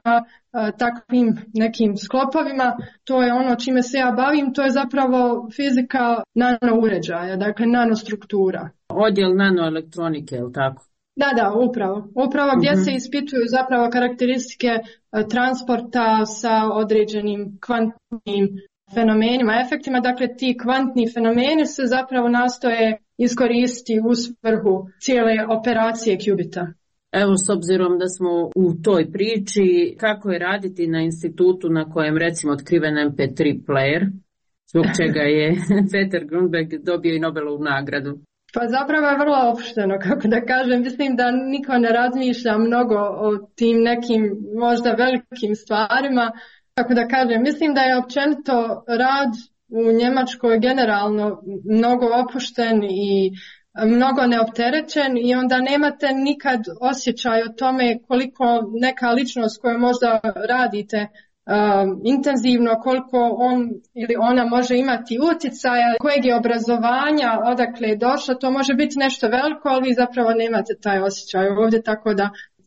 Speaker 16: takvim nekim sklopovima. To je ono čime se ja bavim, to je zapravo fizika nanouređaja, dakle nanostruktura.
Speaker 15: Odjel nanoelektronike, je li tako?
Speaker 16: Da, da, upravo. Upravo gdje uh-huh. se ispituju zapravo karakteristike transporta sa određenim kvantnim fenomenima, efektima. Dakle, ti kvantni fenomeni se zapravo nastoje iskoristiti u svrhu cijele operacije qubita.
Speaker 15: Evo, s obzirom da smo u toj priči, kako je raditi na institutu na kojem recimo otkriven em pe tri player, zbog čega je Peter Grunberg dobio i Nobelovu nagradu?
Speaker 16: Pa zapravo je vrlo opušteno, kako da kažem. Mislim da niko ne razmišlja mnogo o tim nekim možda velikim stvarima. Kako da kažem, mislim da je općenito rad u Njemačkoj generalno mnogo opušten i mnogo neopterećen i onda nemate nikad osjećaj o tome koliko neka ličnost koju možda radite Um, intenzivno, koliko on ili ona može imati utjecaja, kojeg je obrazovanja, odakle je došla, to može biti nešto veliko, ali vi zapravo nemate taj osjećaj ovdje, tako da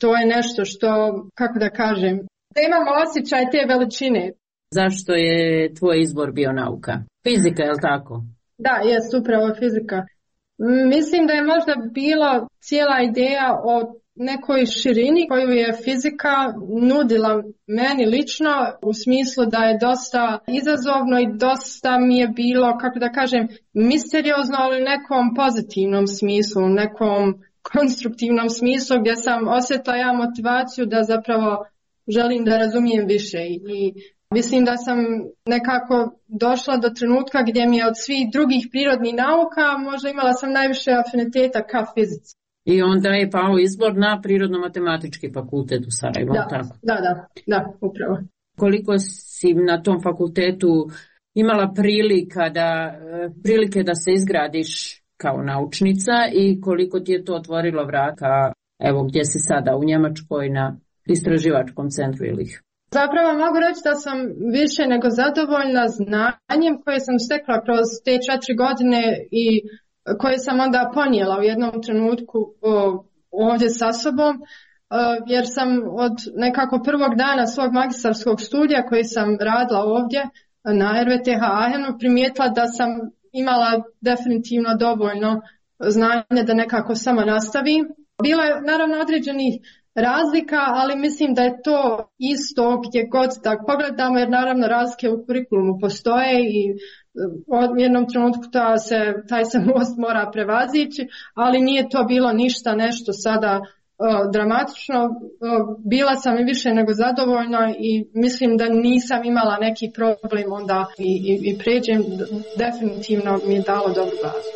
Speaker 16: to je nešto što, kako da kažem, da imamo osjećaj te veličine.
Speaker 15: Zašto je tvoj izbor bio nauka? Fizika, je li tako?
Speaker 16: Da, jest upravo fizika. Mislim da je možda bila cijela ideja o nekoj širini koju je fizika nudila meni lično, u smislu da je dosta izazovno i dosta mi je bilo, kako da kažem, misteriozno, ali u nekom pozitivnom smislu, u nekom konstruktivnom smislu gdje sam osjetila ja motivaciju da zapravo želim da razumijem više i mislim da sam nekako došla do trenutka gdje mi je od svih drugih prirodnih nauka možda imala sam najviše afiniteta ka fizici.
Speaker 15: I onda je pao izbor na Prirodno-matematički fakultet u Sarajevu,
Speaker 16: da,
Speaker 15: tako?
Speaker 16: Da, da, da, upravo.
Speaker 15: Koliko si na tom fakultetu imala prilika da, prilike da se izgradiš kao naučnica i koliko ti je to otvorilo vrata, evo gdje si sada, u Njemačkoj na istraživačkom centru ili ih?
Speaker 16: Zapravo mogu reći da sam više nego zadovoljna znanjem koje sam stekla kroz te četiri godine i koje sam onda ponijela u jednom trenutku ovdje sa sobom, jer sam od nekako prvog dana svog magistarskog studija koji sam radila ovdje na R V T H Aachenu primijetila da sam imala definitivno dovoljno znanja da nekako sama nastavim. Bilo je naravno određenih razlika, ali mislim da je to isto gdje god da pogledamo, jer naravno razlike u kurikulumu postoje i u jednom trenutku ta se, taj se most mora prevazići, ali nije to bilo ništa nešto sada uh, dramatično. Uh, bila sam i više nego zadovoljna i mislim da nisam imala neki problem onda i, i, i pređem, definitivno mi je dalo dobru bazu.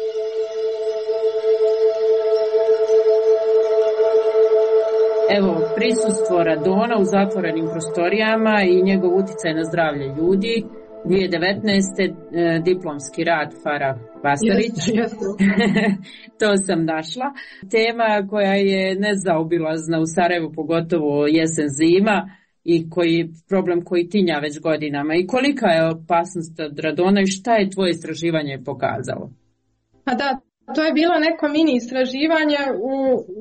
Speaker 15: Evo, prisustvo radona u zatvorenim prostorijama i njegov utjecaj na zdravlje ljudi. dvije tisuće devetnaeste. E, diplomski rad Farah Bastarić.
Speaker 16: Yes, yes.
Speaker 15: To sam našla. Tema koja je nezaobilazna u Sarajevu, pogotovo jesen zima i koji problem koji tinja već godinama. I kolika je opasnost od radona i šta je tvoje istraživanje pokazalo?
Speaker 16: Pa da, to je bilo neko mini istraživanje u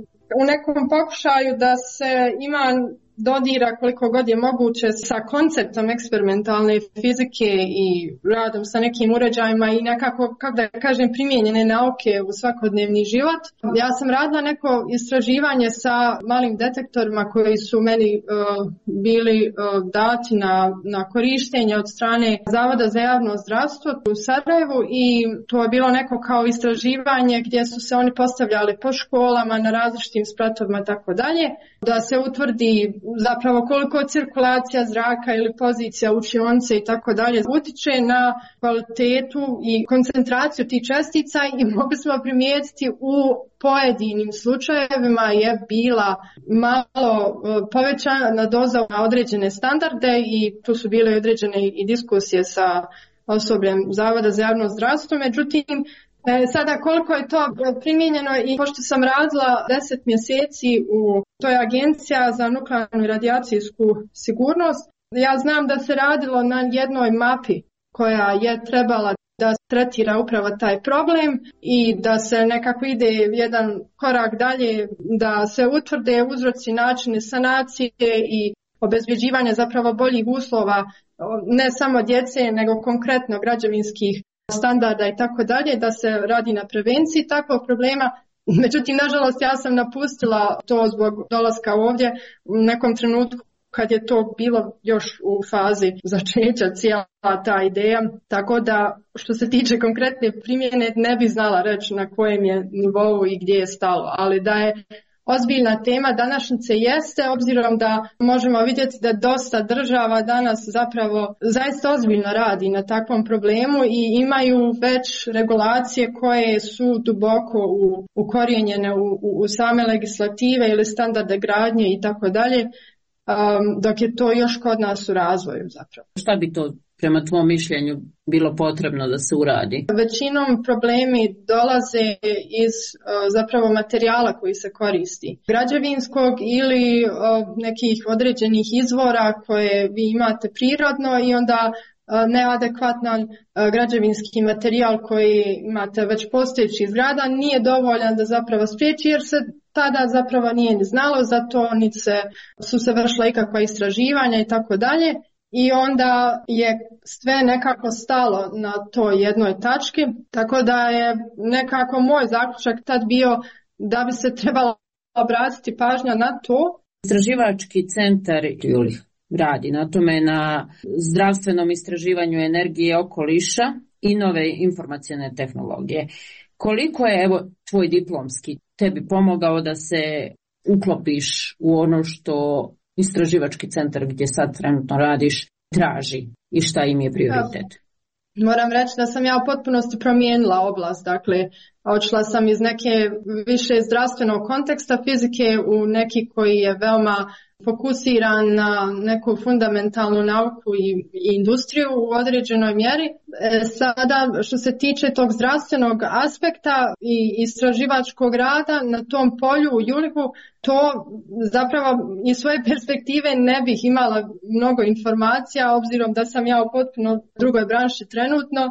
Speaker 16: u nekom pokušaju da se ima dodira koliko god je moguće sa konceptom eksperimentalne fizike i radom sa nekim uređajima i nekako, kako da kažem, primijenjene nauke u svakodnevni život. Ja sam radila neko istraživanje sa malim detektorima koji su meni uh, bili uh, dati na, na korištenje od strane Zavoda za javno zdravstvo u Sarajevu i to je bilo neko kao istraživanje gdje su se oni postavljali po školama na različitim spratovima i tako dalje, da se utvrdi zapravo koliko cirkulacija zraka ili pozicija učionice i tako dalje utječe na kvalitetu i koncentraciju tih čestica i mogli smo primijetiti u pojedinim slučajevima je bila malo povećana doza na određene standarde i tu su bile određene i diskusije sa osobljem Zavoda za javno zdravstvo, međutim sada koliko je to primijenjeno i pošto sam radila deset mjeseci u toj agencija za nuklearnu i radijacijsku sigurnost, ja znam da se radilo na jednoj mapi koja je trebala da tretira upravo taj problem i da se nekako ide jedan korak dalje, da se utvrde uzroci, načini sanacije i obezbjeđivanja zapravo boljih uslova ne samo djece nego konkretno građevinskih standarda i tako dalje, da se radi na prevenciji takvog problema. Međutim, nažalost, ja sam napustila to zbog dolaska ovdje u nekom trenutku kad je to bilo još u fazi začeća cijela ta ideja, tako da što se tiče konkretne primjene ne bi znala reći na kojem je nivou i gdje je stalo, ali da je ozbiljna tema današnjice jeste, obzirom da možemo vidjeti da dosta država danas zapravo zaista ozbiljno radi na takvom problemu i imaju već regulacije koje su duboko u, ukorijenjene u, u, u same legislative ili standarde gradnje i tako dalje, dok je to još kod nas u razvoju zapravo.
Speaker 15: Šta bi to prema tvom mišljenju bilo potrebno da se uradi?
Speaker 16: Većinom problemi dolaze iz zapravo materijala koji se koristi. Građevinskog ili nekih određenih izvora koje vi imate prirodno i onda neadekvatan građevinski materijal koji imate već postojeći zgrada nije dovoljan da zapravo spriječi jer se tada zapravo nije ni znalo za to, niti se, su se vršila ikakva istraživanja i tako dalje. I onda je sve nekako stalo na toj jednoj tački, tako da je nekako moj zaključak tad bio da bi se trebalo obratiti pažnja na to.
Speaker 15: Istraživački centar Juli radi na tome, na zdravstvenom istraživanju energije okoliša i nove informacione tehnologije. Koliko je, evo, tvoj diplomski tebi pomogao da se uklopiš u ono što istraživački centar gdje sad trenutno radiš traži i šta im je prioritet?
Speaker 16: Moram reći da sam ja u potpunosti promijenila oblast, dakle odšla sam iz neke više zdravstvenog konteksta fizike u neki koji je veoma fokusiran na neku fundamentalnu nauku i, i industriju u određenoj mjeri. E, sada što se tiče tog zdravstvenog aspekta i istraživačkog rada na tom polju u Julihu, to zapravo iz svoje perspektive ne bih imala mnogo informacija obzirom da sam ja u potpuno drugoj branši trenutno,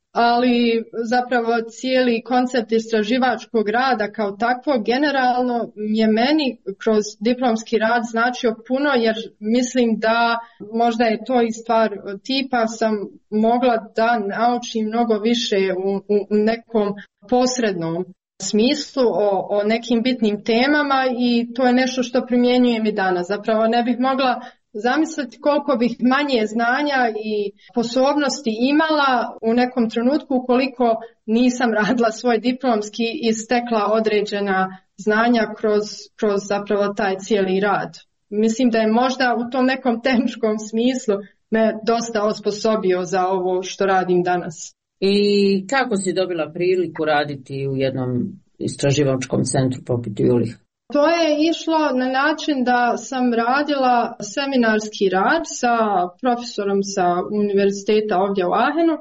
Speaker 16: ali zapravo cijeli koncept istraživačkog rada kao takvo generalno je meni kroz diplomski rad značio puno, jer mislim da možda je to i stvar tipa sam mogla da naučim mnogo više u, u nekom posrednom smislu o, o nekim bitnim temama i to je nešto što primjenjujem i danas. Zapravo ne bih mogla zamisliti koliko bih manje znanja i sposobnosti imala u nekom trenutku ukoliko nisam radila svoj diplomski i stekla određena znanja kroz, kroz zapravo taj cijeli rad. Mislim da je možda u tom nekom tehničkom smislu me dosta osposobio za ovo što radim danas.
Speaker 15: I kako si dobila priliku raditi u jednom istraživačkom centru poput Julih?
Speaker 16: To je išlo na način da sam radila seminarski rad sa profesorom sa univerziteta ovdje u Aachenu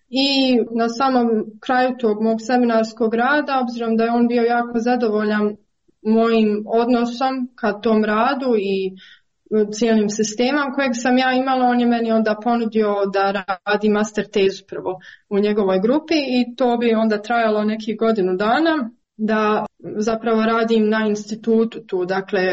Speaker 16: i na samom kraju tog mog seminarskog rada, obzirom da je on bio jako zadovoljan mojim odnosom ka tom radu i cijelim sistemom kojeg sam ja imala, on je meni onda ponudio da radi master tezu prvo u njegovoj grupi i to bi onda trajalo nekih godinu dana. Da zapravo radim na institutu tu, dakle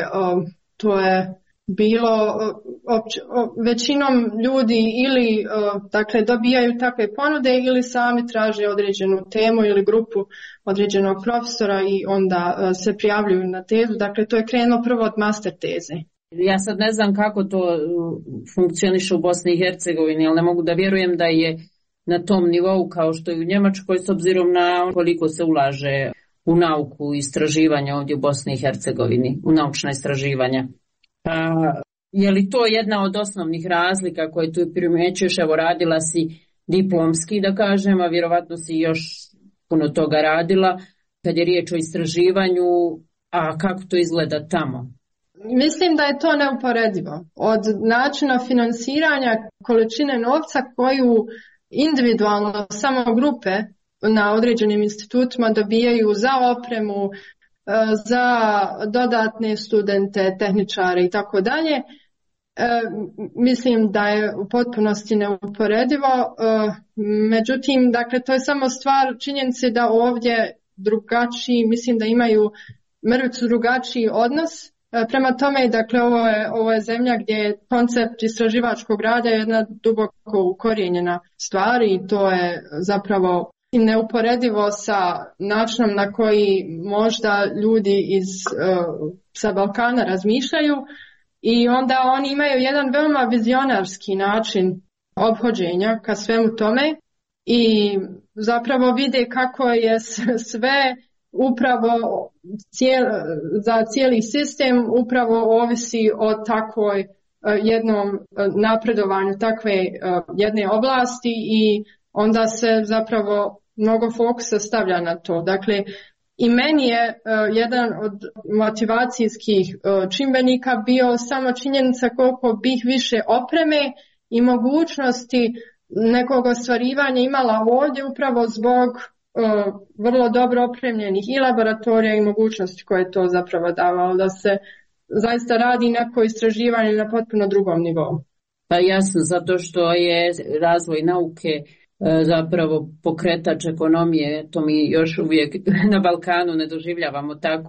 Speaker 16: to je bilo opće, većinom ljudi ili dakle dobijaju takve ponude ili sami traže određenu temu ili grupu određenog profesora i onda se prijavljuju na tezu, dakle to je krenulo prvo od master teze.
Speaker 15: Ja sad ne znam kako to funkcioniše u Bosni i Hercegovini, ali ne mogu da vjerujem da je na tom nivou kao što je u Njemačkoj s obzirom na koliko se ulaže u nauku i istraživanja ovdje u Bosni i Hercegovini, u naučna istraživanja. Pa, je li to jedna od osnovnih razlika koje tu primjećuješ? Evo, radila si diplomski, da kažem, a vjerovatno si još puno toga radila. Kad je riječ o istraživanju, a kako to izgleda tamo?
Speaker 16: Mislim da je to neuporedivo. Od načina finansiranja, količine novca koju individualno samo grupe na određenim institutima dobijaju za opremu, za dodatne studente, tehničare i tako dalje. Mislim da je u potpunosti neuporedivo. Međutim, dakle, to je samo stvar činjenice da ovdje drugačiji, mislim da imaju mrvicu drugačiji odnos. Prema tome, dakle, ovo je, ovo je zemlja gdje je koncept istraživačkog rada jedna duboko ukorijenjena stvar i to je zapravo neuporedivo sa načinom na koji možda ljudi iz, uh, sa Balkana razmišljaju i onda oni imaju jedan veoma vizionarski način ophođenja ka svemu tome i zapravo vide kako je sve upravo cijel, za cijeli sistem upravo ovisi o takvoj uh, jednom napredovanju takve uh, jedne oblasti i onda se zapravo mnogo fokusa stavlja na to. Dakle, i meni je uh, jedan od motivacijskih uh, čimbenika bio samo činjenica koliko bih više opreme i mogućnosti nekog ostvarivanja imala ovdje upravo zbog uh, vrlo dobro opremljenih i laboratorija i mogućnosti koje je to zapravo davalo da se zaista radi neko istraživanje na potpuno drugom nivou.
Speaker 15: Pa jasno, zato što je razvoj nauke zapravo pokretač ekonomije, to mi još uvijek na Balkanu ne doživljavamo tako.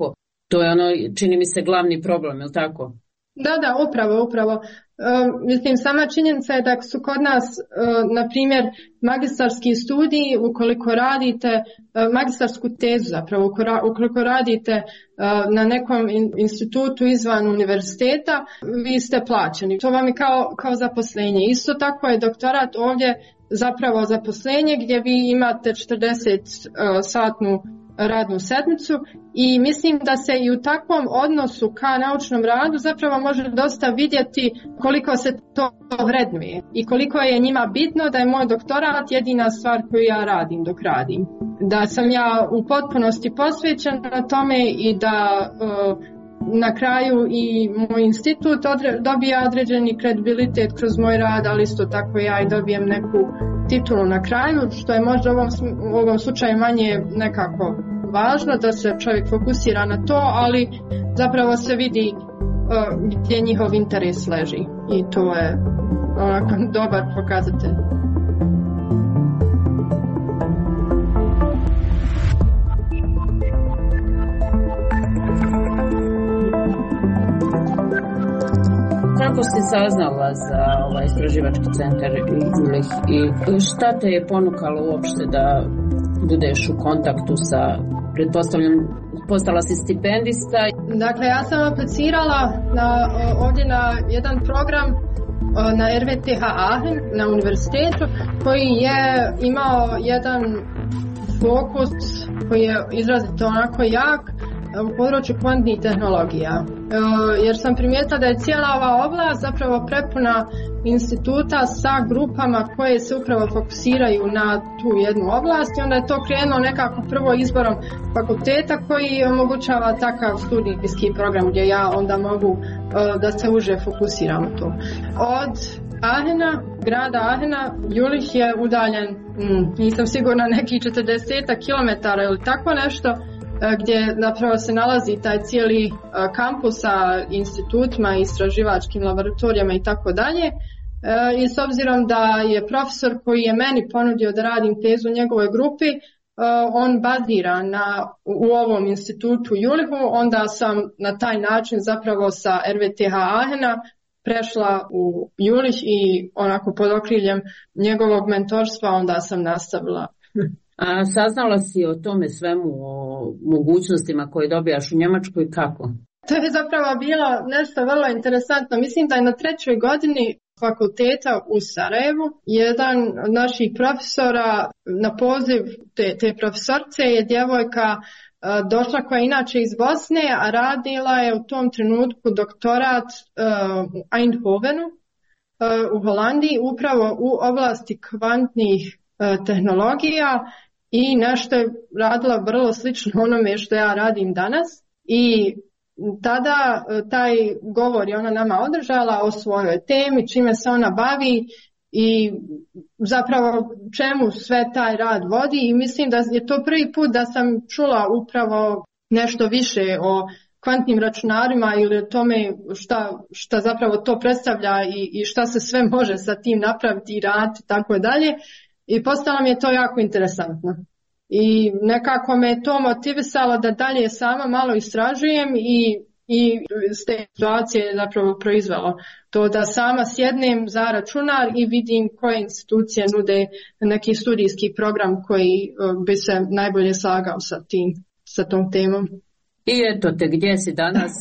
Speaker 15: To je ono, čini mi se, glavni problem, je li tako?
Speaker 16: Da, da, upravo, upravo. Uh, mislim, sama činjenica je da su kod nas, uh, na primjer, magistarski studiji, ukoliko radite, uh, magistarsku tezu zapravo, ukoliko radite uh, na nekom in, institutu izvan univerziteta, vi ste plaćeni. To vam je kao, kao zaposlenje. Isto tako je doktorat ovdje zapravo zaposlenje gdje vi imate četrdeset satnu radnu sedmicu i mislim da se i u takvom odnosu ka naučnom radu zapravo može dosta vidjeti koliko se to vrednuje i koliko je njima bitno da je moj doktorat jedina stvar koju ja radim dok radim. Da sam ja u potpunosti posvećena tome i da uh, na kraju i moj institut odre, dobija određeni kredibilitet kroz moj rad, ali isto tako ja i dobijem neku titulu na kraju, što je možda u ovom, u ovom slučaju manje nekako važno da se čovjek fokusira na to, ali zapravo se vidi uh, gdje njihov interes leži i to je onako dobar pokazatelj.
Speaker 15: Kako si saznala za ovaj istraživački centar Julich i šta te je ponukalo uopšte da budeš u kontaktu sa, pretpostavljam, postala si stipendista?
Speaker 16: Dakle, ja sam aplicirala na, ovdje na jedan program na R W T H Aachen na univerzitetu koji je imao jedan fokus koji je izrazito onako jak u području kvantnih tehnologija. Jer sam primijetila da je cijela ova oblast zapravo prepuna instituta sa grupama koje se upravo fokusiraju na tu jednu oblast i onda je to krenulo nekako prvo izborom fakulteta koji omogućava takav studijski program gdje ja onda mogu da se uže fokusiram na to. Od Aachena, grada Aachena, Julich je udaljen, mm, nisam sigurna, neki četrdeset kilometara ili tako nešto, gdje zapravo se nalazi taj cijeli kampus sa institutima, istraživačkim laboratorijama i tako dalje. I s obzirom da je profesor koji je meni ponudio da radim tezu u njegovoj grupi, on bazira na, u ovom institutu Julichu, onda sam na taj način zapravo sa R W T H Aachena prešla u Julich i onako pod okriljem njegovog mentorstva onda sam nastavila.
Speaker 15: A saznala si o tome svemu, o mogućnostima koje dobijaš u Njemačkoj, kako?
Speaker 16: To je zapravo bilo nešto vrlo interesantno. Mislim da je na trećoj godini fakulteta u Sarajevu jedan od naših profesora na poziv te, te profesorce je djevojka uh, došla koja je inače iz Bosne, a radila je u tom trenutku doktorat uh, u Eindhovenu uh, u Holandiji upravo u oblasti kvantnih uh, tehnologija i nešto je radila vrlo slično onome što ja radim danas i tada taj govor je ona nama održala o svojoj temi, čime se ona bavi i zapravo čemu sve taj rad vodi i mislim da je to prvi put da sam čula upravo nešto više o kvantnim računarima ili o tome šta, šta zapravo to predstavlja i, i šta se sve može sa tim napraviti i raditi i tako dalje. I postalo mi je to jako interesantno. I nekako me je to motivisalo da dalje sama malo istražujem i, i s te situacije je zapravo proizvelo to da sama sjednem za računar i vidim koje institucije nude neki studijski program koji bi se najbolje slagao sa, tim, sa tom temom.
Speaker 15: I eto te, gdje si danas?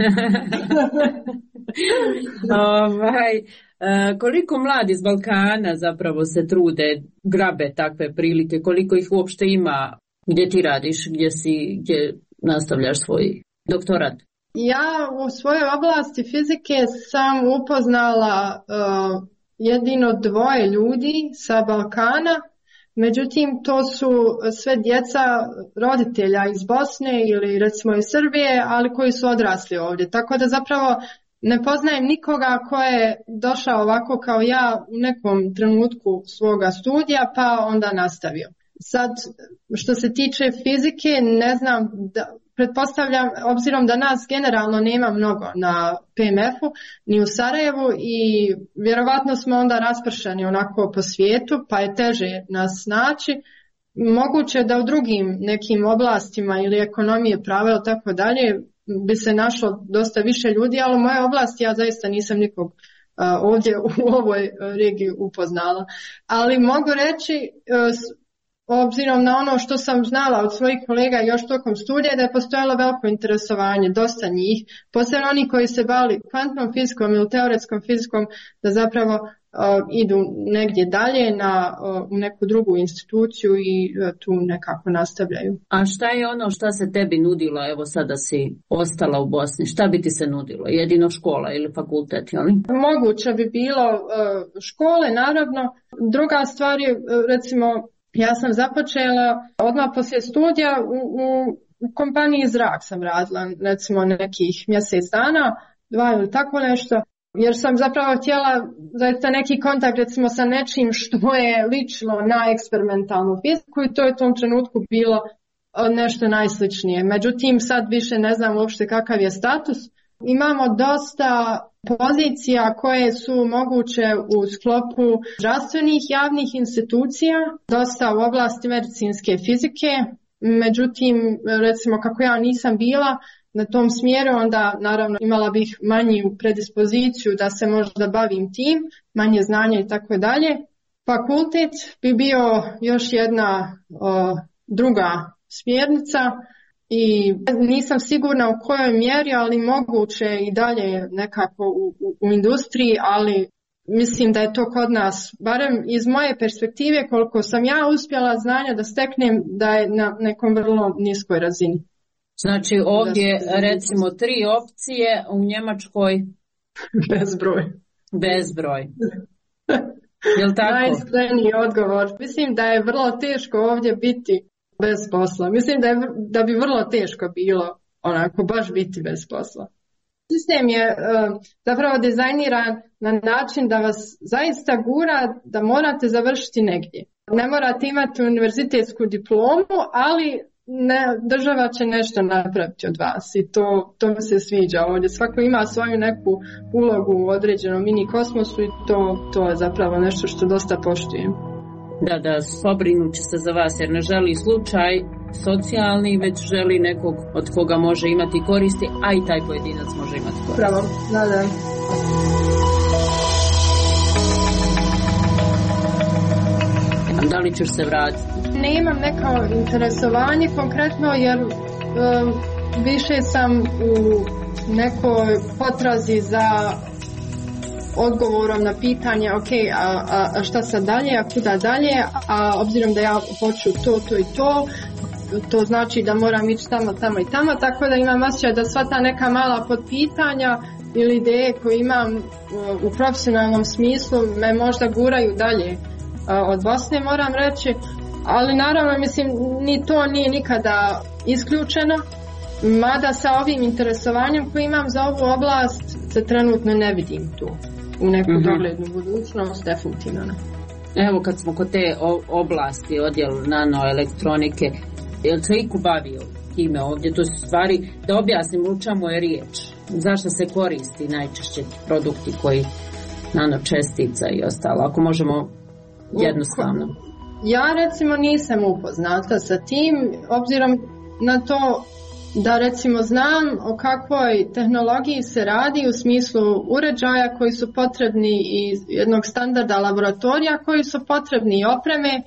Speaker 15: ovaj... Uh, koliko mladi iz Balkana zapravo se trude, grabe takve prilike, koliko ih uopšte ima, gdje ti radiš, gdje si, gdje nastavljaš svoj doktorat?
Speaker 16: Ja u svojoj oblasti fizike sam upoznala uh, jedino dvoje ljudi sa Balkana, međutim to su sve djeca roditelja iz Bosne ili recimo iz Srbije, ali koji su odrasli ovdje, tako da zapravo ne poznajem nikoga ko je došao ovako kao ja u nekom trenutku svoga studija pa onda nastavio. Sad, što se tiče fizike, ne znam, da, pretpostavljam, obzirom da nas generalno nema mnogo na P M F-u, ni u Sarajevu i vjerovatno smo onda raspršani onako po svijetu, pa je teže nas naći. Moguće da u drugim nekim oblastima ili ekonomije, prava ili tako dalje, bi se našlo dosta više ljudi, ali u mojoj oblasti ja zaista nisam nikog ovdje u ovoj regiji upoznala. Ali mogu reći, obzirom na ono što sam znala od svojih kolega još tokom studija, da je postojalo veliko interesovanje, dosta njih, posebno oni koji se bavili kvantnom fizikom ili teoretskom fizikom, da zapravo uh, idu negdje dalje na, uh, u neku drugu instituciju i uh, tu nekako nastavljaju.
Speaker 15: A šta je ono što se tebi nudilo, evo sada si ostala u Bosni, šta bi ti se nudilo? Jedino škola ili fakultet, jel? Moguće
Speaker 16: bi bilo uh, škole, naravno. Druga stvar je, uh, recimo, ja sam započela odmah poslije studija u, u, u kompaniji Zrak sam radila, recimo nekih mjesec dana, dva ili tako nešto, jer sam zapravo htjela zaista neki kontakt recimo sa nečim što je ličilo na eksperimentalnu fiziku i to je u tom trenutku bilo nešto najsličnije. Međutim, sad više ne znam uopšte kakav je status. Imamo dosta pozicija koje su moguće u sklopu zdravstvenih javnih institucija, dosta u oblasti medicinske fizike, međutim, recimo kako ja nisam bila na tom smjeru, onda naravno imala bih manju predispoziciju da se možda bavim tim, manje znanja i tako dalje. Fakultet bi bio još jedna o, druga smjernica, i nisam sigurna u kojoj mjeri, ali moguće i dalje nekako u, u, u industriji, ali mislim da je to kod nas, barem iz moje perspektive, koliko sam ja uspjela znanja da steknem, da je na nekom vrlo niskoj razini.
Speaker 15: Znači ovdje recimo tri opcije, u Njemačkoj
Speaker 16: bezbroj.
Speaker 15: Bezbroj. Jel tako?
Speaker 16: Najiskreniji odgovor. Mislim da je vrlo teško ovdje biti bez posla. Mislim da, je, da bi vrlo teško bilo onako baš biti bez posla. Sistem je uh, zapravo dizajniran na način da vas zaista gura da morate završiti negdje. Ne morate imati univerzitetsku diplomu, ali ne, država će nešto napraviti od vas i to, to mi se sviđa ovdje. Svako ima svoju neku ulogu u određenom mini kosmosu i to, to je zapravo nešto što dosta poštujem.
Speaker 15: Da, da, pobrinut će se za vas jer ne želi slučaj socijalni, već želi nekog od koga može imati koristi, a i taj pojedinac može imati koristi.
Speaker 16: Pravo, da, da.
Speaker 15: Da li ćeš se vratiti?
Speaker 16: Nemam neko interesovanje konkretno jer um, više sam u nekoj potrazi za odgovorom na pitanje, ok, a, a, a šta sad dalje, a kuda dalje, a obzirom da ja hoću to, to i to, to znači da moram ići tamo, tamo i tamo, tako da imam osjećaj da sva ta neka mala podpitanja ili ideje koje imam u profesionalnom smislu me možda guraju dalje od Bosne, moram reći, ali naravno mislim ni to nije nikada isključeno, mada sa ovim interesovanjem koje imam za ovu oblast se trenutno ne vidim tu u neku mm-hmm. doglednu budućnost, definitivno ne.
Speaker 15: Evo kad smo kod te oblasti, odjel nanoelektronike, je li se iku bavio time ovdje? To su stvari, da objasnim u čemu je riječ, zašto se koristi najčešće produkti koji nanočestica i ostalo, ako možemo jednostavno.
Speaker 16: Ja recimo nisam upoznata sa tim, obzirom na to da recimo znam o kakvoj tehnologiji se radi u smislu uređaja koji su potrebni i jednog standarda laboratorija koji su potrebni i opreme.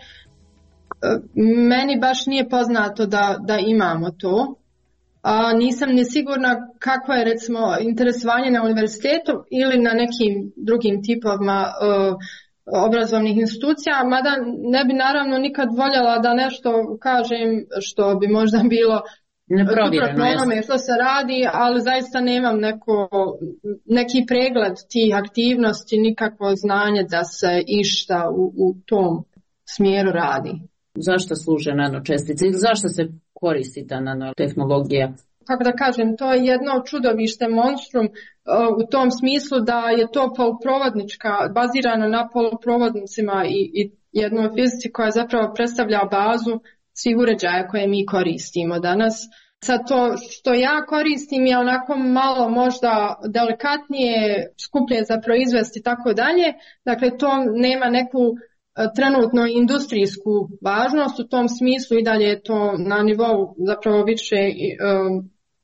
Speaker 16: Meni baš nije poznato da, da imamo to. A nisam ni sigurna kako je recimo interesovanje na univerzitetu ili na nekim drugim tipovima uh, obrazovnih institucija, mada ne bi naravno nikad voljela da nešto kažem što bi možda bilo suprotno onome što se radi, ali zaista nemam neko, neki pregled tih aktivnosti, nikakvo znanje da se išta u, u tom smjeru radi.
Speaker 15: Zašto služe nanočestice ili zašto se koristi ta nanotehnologija?
Speaker 16: Kako da kažem, to je jedno čudovište, monstrum u tom smislu da je to poluprovodnička, bazirano na poluprovodnicima i, i jednoj fizici koja zapravo predstavlja bazu svih uređaja koje mi koristimo danas. Sad to što ja koristim je onako malo možda delikatnije, skuplje za proizvesti i tako dalje. Dakle, to nema neku trenutno industrijsku važnost u tom smislu i dalje je to na nivou zapravo više um,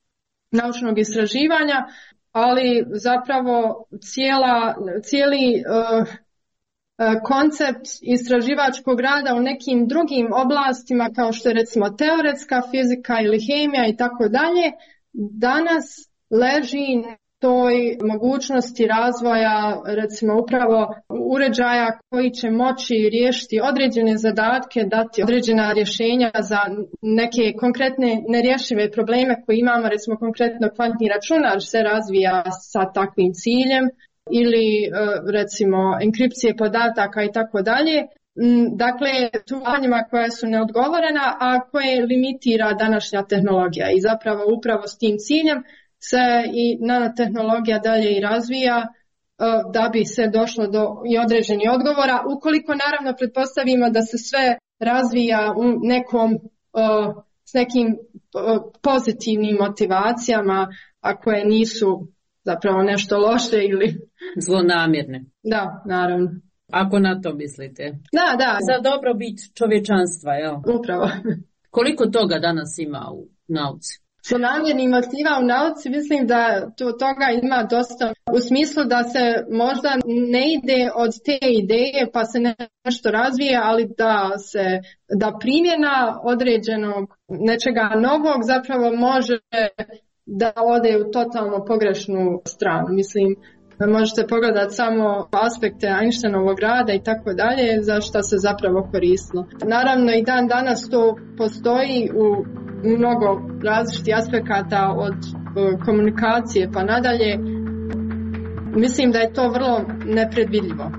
Speaker 16: naučnog istraživanja, ali zapravo cijela, cijeli uh, koncept istraživačkog rada u nekim drugim oblastima kao što je recimo teoretska fizika ili hemija i tako dalje, danas leži toj mogućnosti razvoja recimo upravo uređaja koji će moći riješiti određene zadatke, dati određena rješenja za neke konkretne nerješive probleme koje imamo, recimo konkretno kvantni računar se razvija sa takvim ciljem ili recimo enkripcije podataka i tako dalje. Dakle, pitanjima koja su neodgovorena, a koje limitira današnja tehnologija i zapravo upravo s tim ciljem se i nanotehnologija dalje i razvija da bi se došlo do i određenih odgovora, ukoliko naravno pretpostavimo da se sve razvija u nekom, s nekim pozitivnim motivacijama, a koje nisu zapravo nešto loše ili
Speaker 17: zlonamjerne.
Speaker 16: Da, naravno.
Speaker 17: Ako na to mislite.
Speaker 16: Da, da.
Speaker 17: Za dobrobit čovječanstva, jel?
Speaker 16: Upravo.
Speaker 17: Koliko toga danas ima u nauci?
Speaker 16: Zlonamjernih motiva u nauci mislim da to, toga ima dosta u smislu da se možda ne ide od te ideje pa se nešto razvije, ali da se da primjena određenog nečega novog zapravo može da ode u totalno pogrešnu stranu. Mislim, možete pogledati samo aspekte Einsteinovog rada i tako dalje, za što se zapravo koristilo. Naravno i dan danas to postoji u mnogo različitih aspekata od komunikacije pa nadalje. Mislim da je to vrlo nepredvidljivo.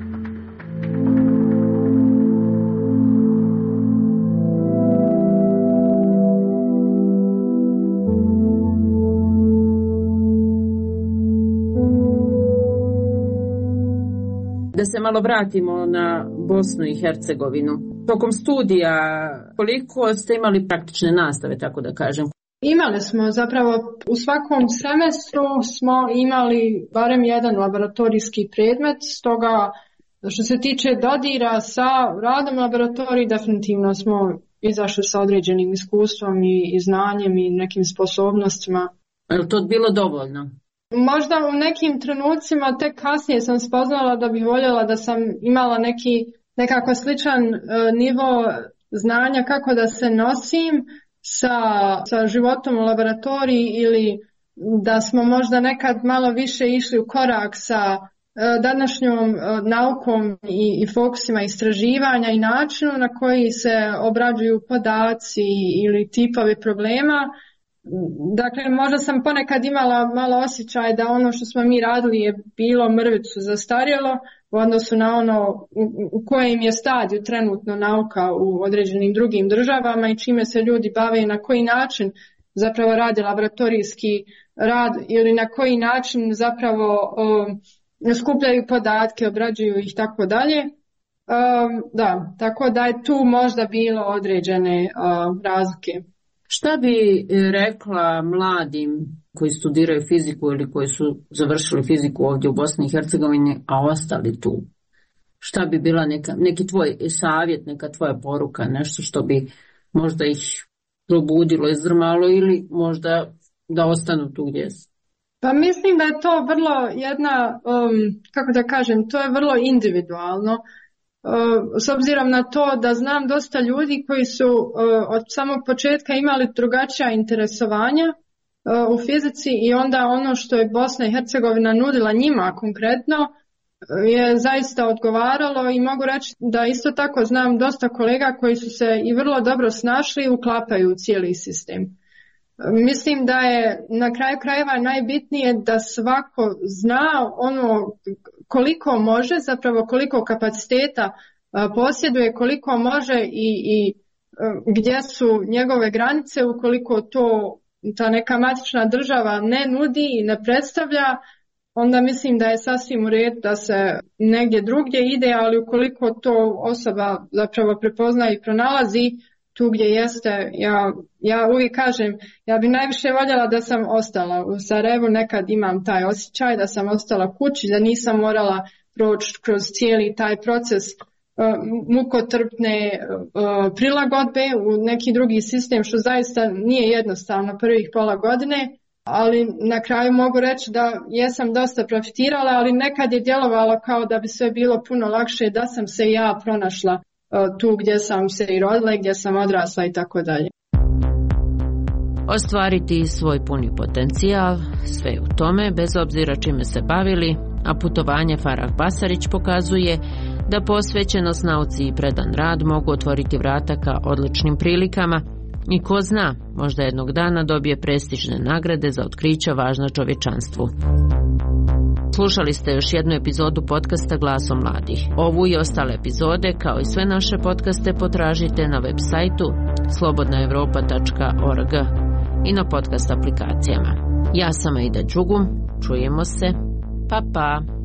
Speaker 17: Da se malo vratimo na Bosnu i Hercegovinu. Tokom studija koliko ste imali praktične nastave, tako da kažem?
Speaker 16: Imali smo zapravo u svakom semestru smo imali barem jedan laboratorijski predmet, stoga što se tiče dodira sa radom laboratoriji definitivno smo izašli sa određenim iskustvom i, i znanjem i nekim sposobnostima.
Speaker 17: Je li to bilo dovoljno?
Speaker 16: Možda u nekim trenucima tek kasnije sam spoznala da bi voljela da sam imala neki nekako sličan uh, nivo znanja kako da se nosim sa, sa životom u laboratoriji ili da smo možda nekad malo više išli u korak sa uh, današnjom uh, naukom i, i fokusima istraživanja i načinu na koji se obrađuju podaci ili tipovi problema. Dakle, možda sam ponekad imala malo osjećaj da ono što smo mi radili je bilo mrvicu zastarjelo u odnosu na ono u, u kojem je stadiju trenutno nauka u određenim drugim državama i čime se ljudi bave i na koji način zapravo radi laboratorijski rad ili na koji način zapravo um, skupljaju podatke, obrađuju ih tako dalje. Um, da, tako da je tu možda bilo određene um, razlike.
Speaker 17: Šta bi rekla mladim koji studiraju fiziku ili koji su završili fiziku ovdje u Bosni i Hercegovini, a ostali tu? Šta bi bila neka, neki tvoj savjet, neka tvoja poruka, nešto što bi možda ih probudilo, izdrmalo ili možda da ostanu tu gdje su?
Speaker 16: Pa mislim da je to vrlo jedna, um, kako da kažem, to je vrlo individualno. S obzirom na to da znam dosta ljudi koji su od samog početka imali drugačija interesovanja u fizici i onda ono što je Bosna i Hercegovina nudila njima konkretno je zaista odgovaralo i mogu reći da isto tako znam dosta kolega koji su se i vrlo dobro snašli i uklapaju u cijeli sistem. Mislim da je na kraju krajeva najbitnije da svako zna ono koliko može, zapravo koliko kapaciteta posjeduje, koliko može i, i gdje su njegove granice ukoliko to ta neka matična država ne nudi i ne predstavlja, onda mislim da je sasvim u redu da se negdje drugdje ide, ali ukoliko to osoba zapravo prepozna i pronalazi tu gdje jeste, ja, ja uvijek kažem, ja bi najviše voljela da sam ostala u Sarajevu, nekad imam taj osjećaj da sam ostala kući, da nisam morala proći kroz cijeli taj proces uh, mukotrpne uh, prilagodbe u neki drugi sistem, što zaista nije jednostavno prvih pola godine, ali na kraju mogu reći da jesam dosta profitirala, ali nekad je djelovalo kao da bi sve bilo puno lakše da sam se ja pronašla tu gdje sam se i rodila, gdje sam odrasla i tako dalje.
Speaker 15: Ostvariti svoj puni potencijal, sve u tome, bez obzira čime se bavili, a putovanje Farah Basarić pokazuje da posvećenost nauci i predan rad mogu otvoriti vrata ka odličnim prilikama i ko zna, možda jednog dana dobije prestižne nagrade za otkrića važna čovječanstvu. Slušali ste još jednu epizodu podcasta Glasom mladih. Ovu i ostale epizode, kao i sve naše podcaste, potražite na web sajtu slobodna europa tačka org i na podcast aplikacijama. Ja sam Aida Đugum, čujemo se, pa pa!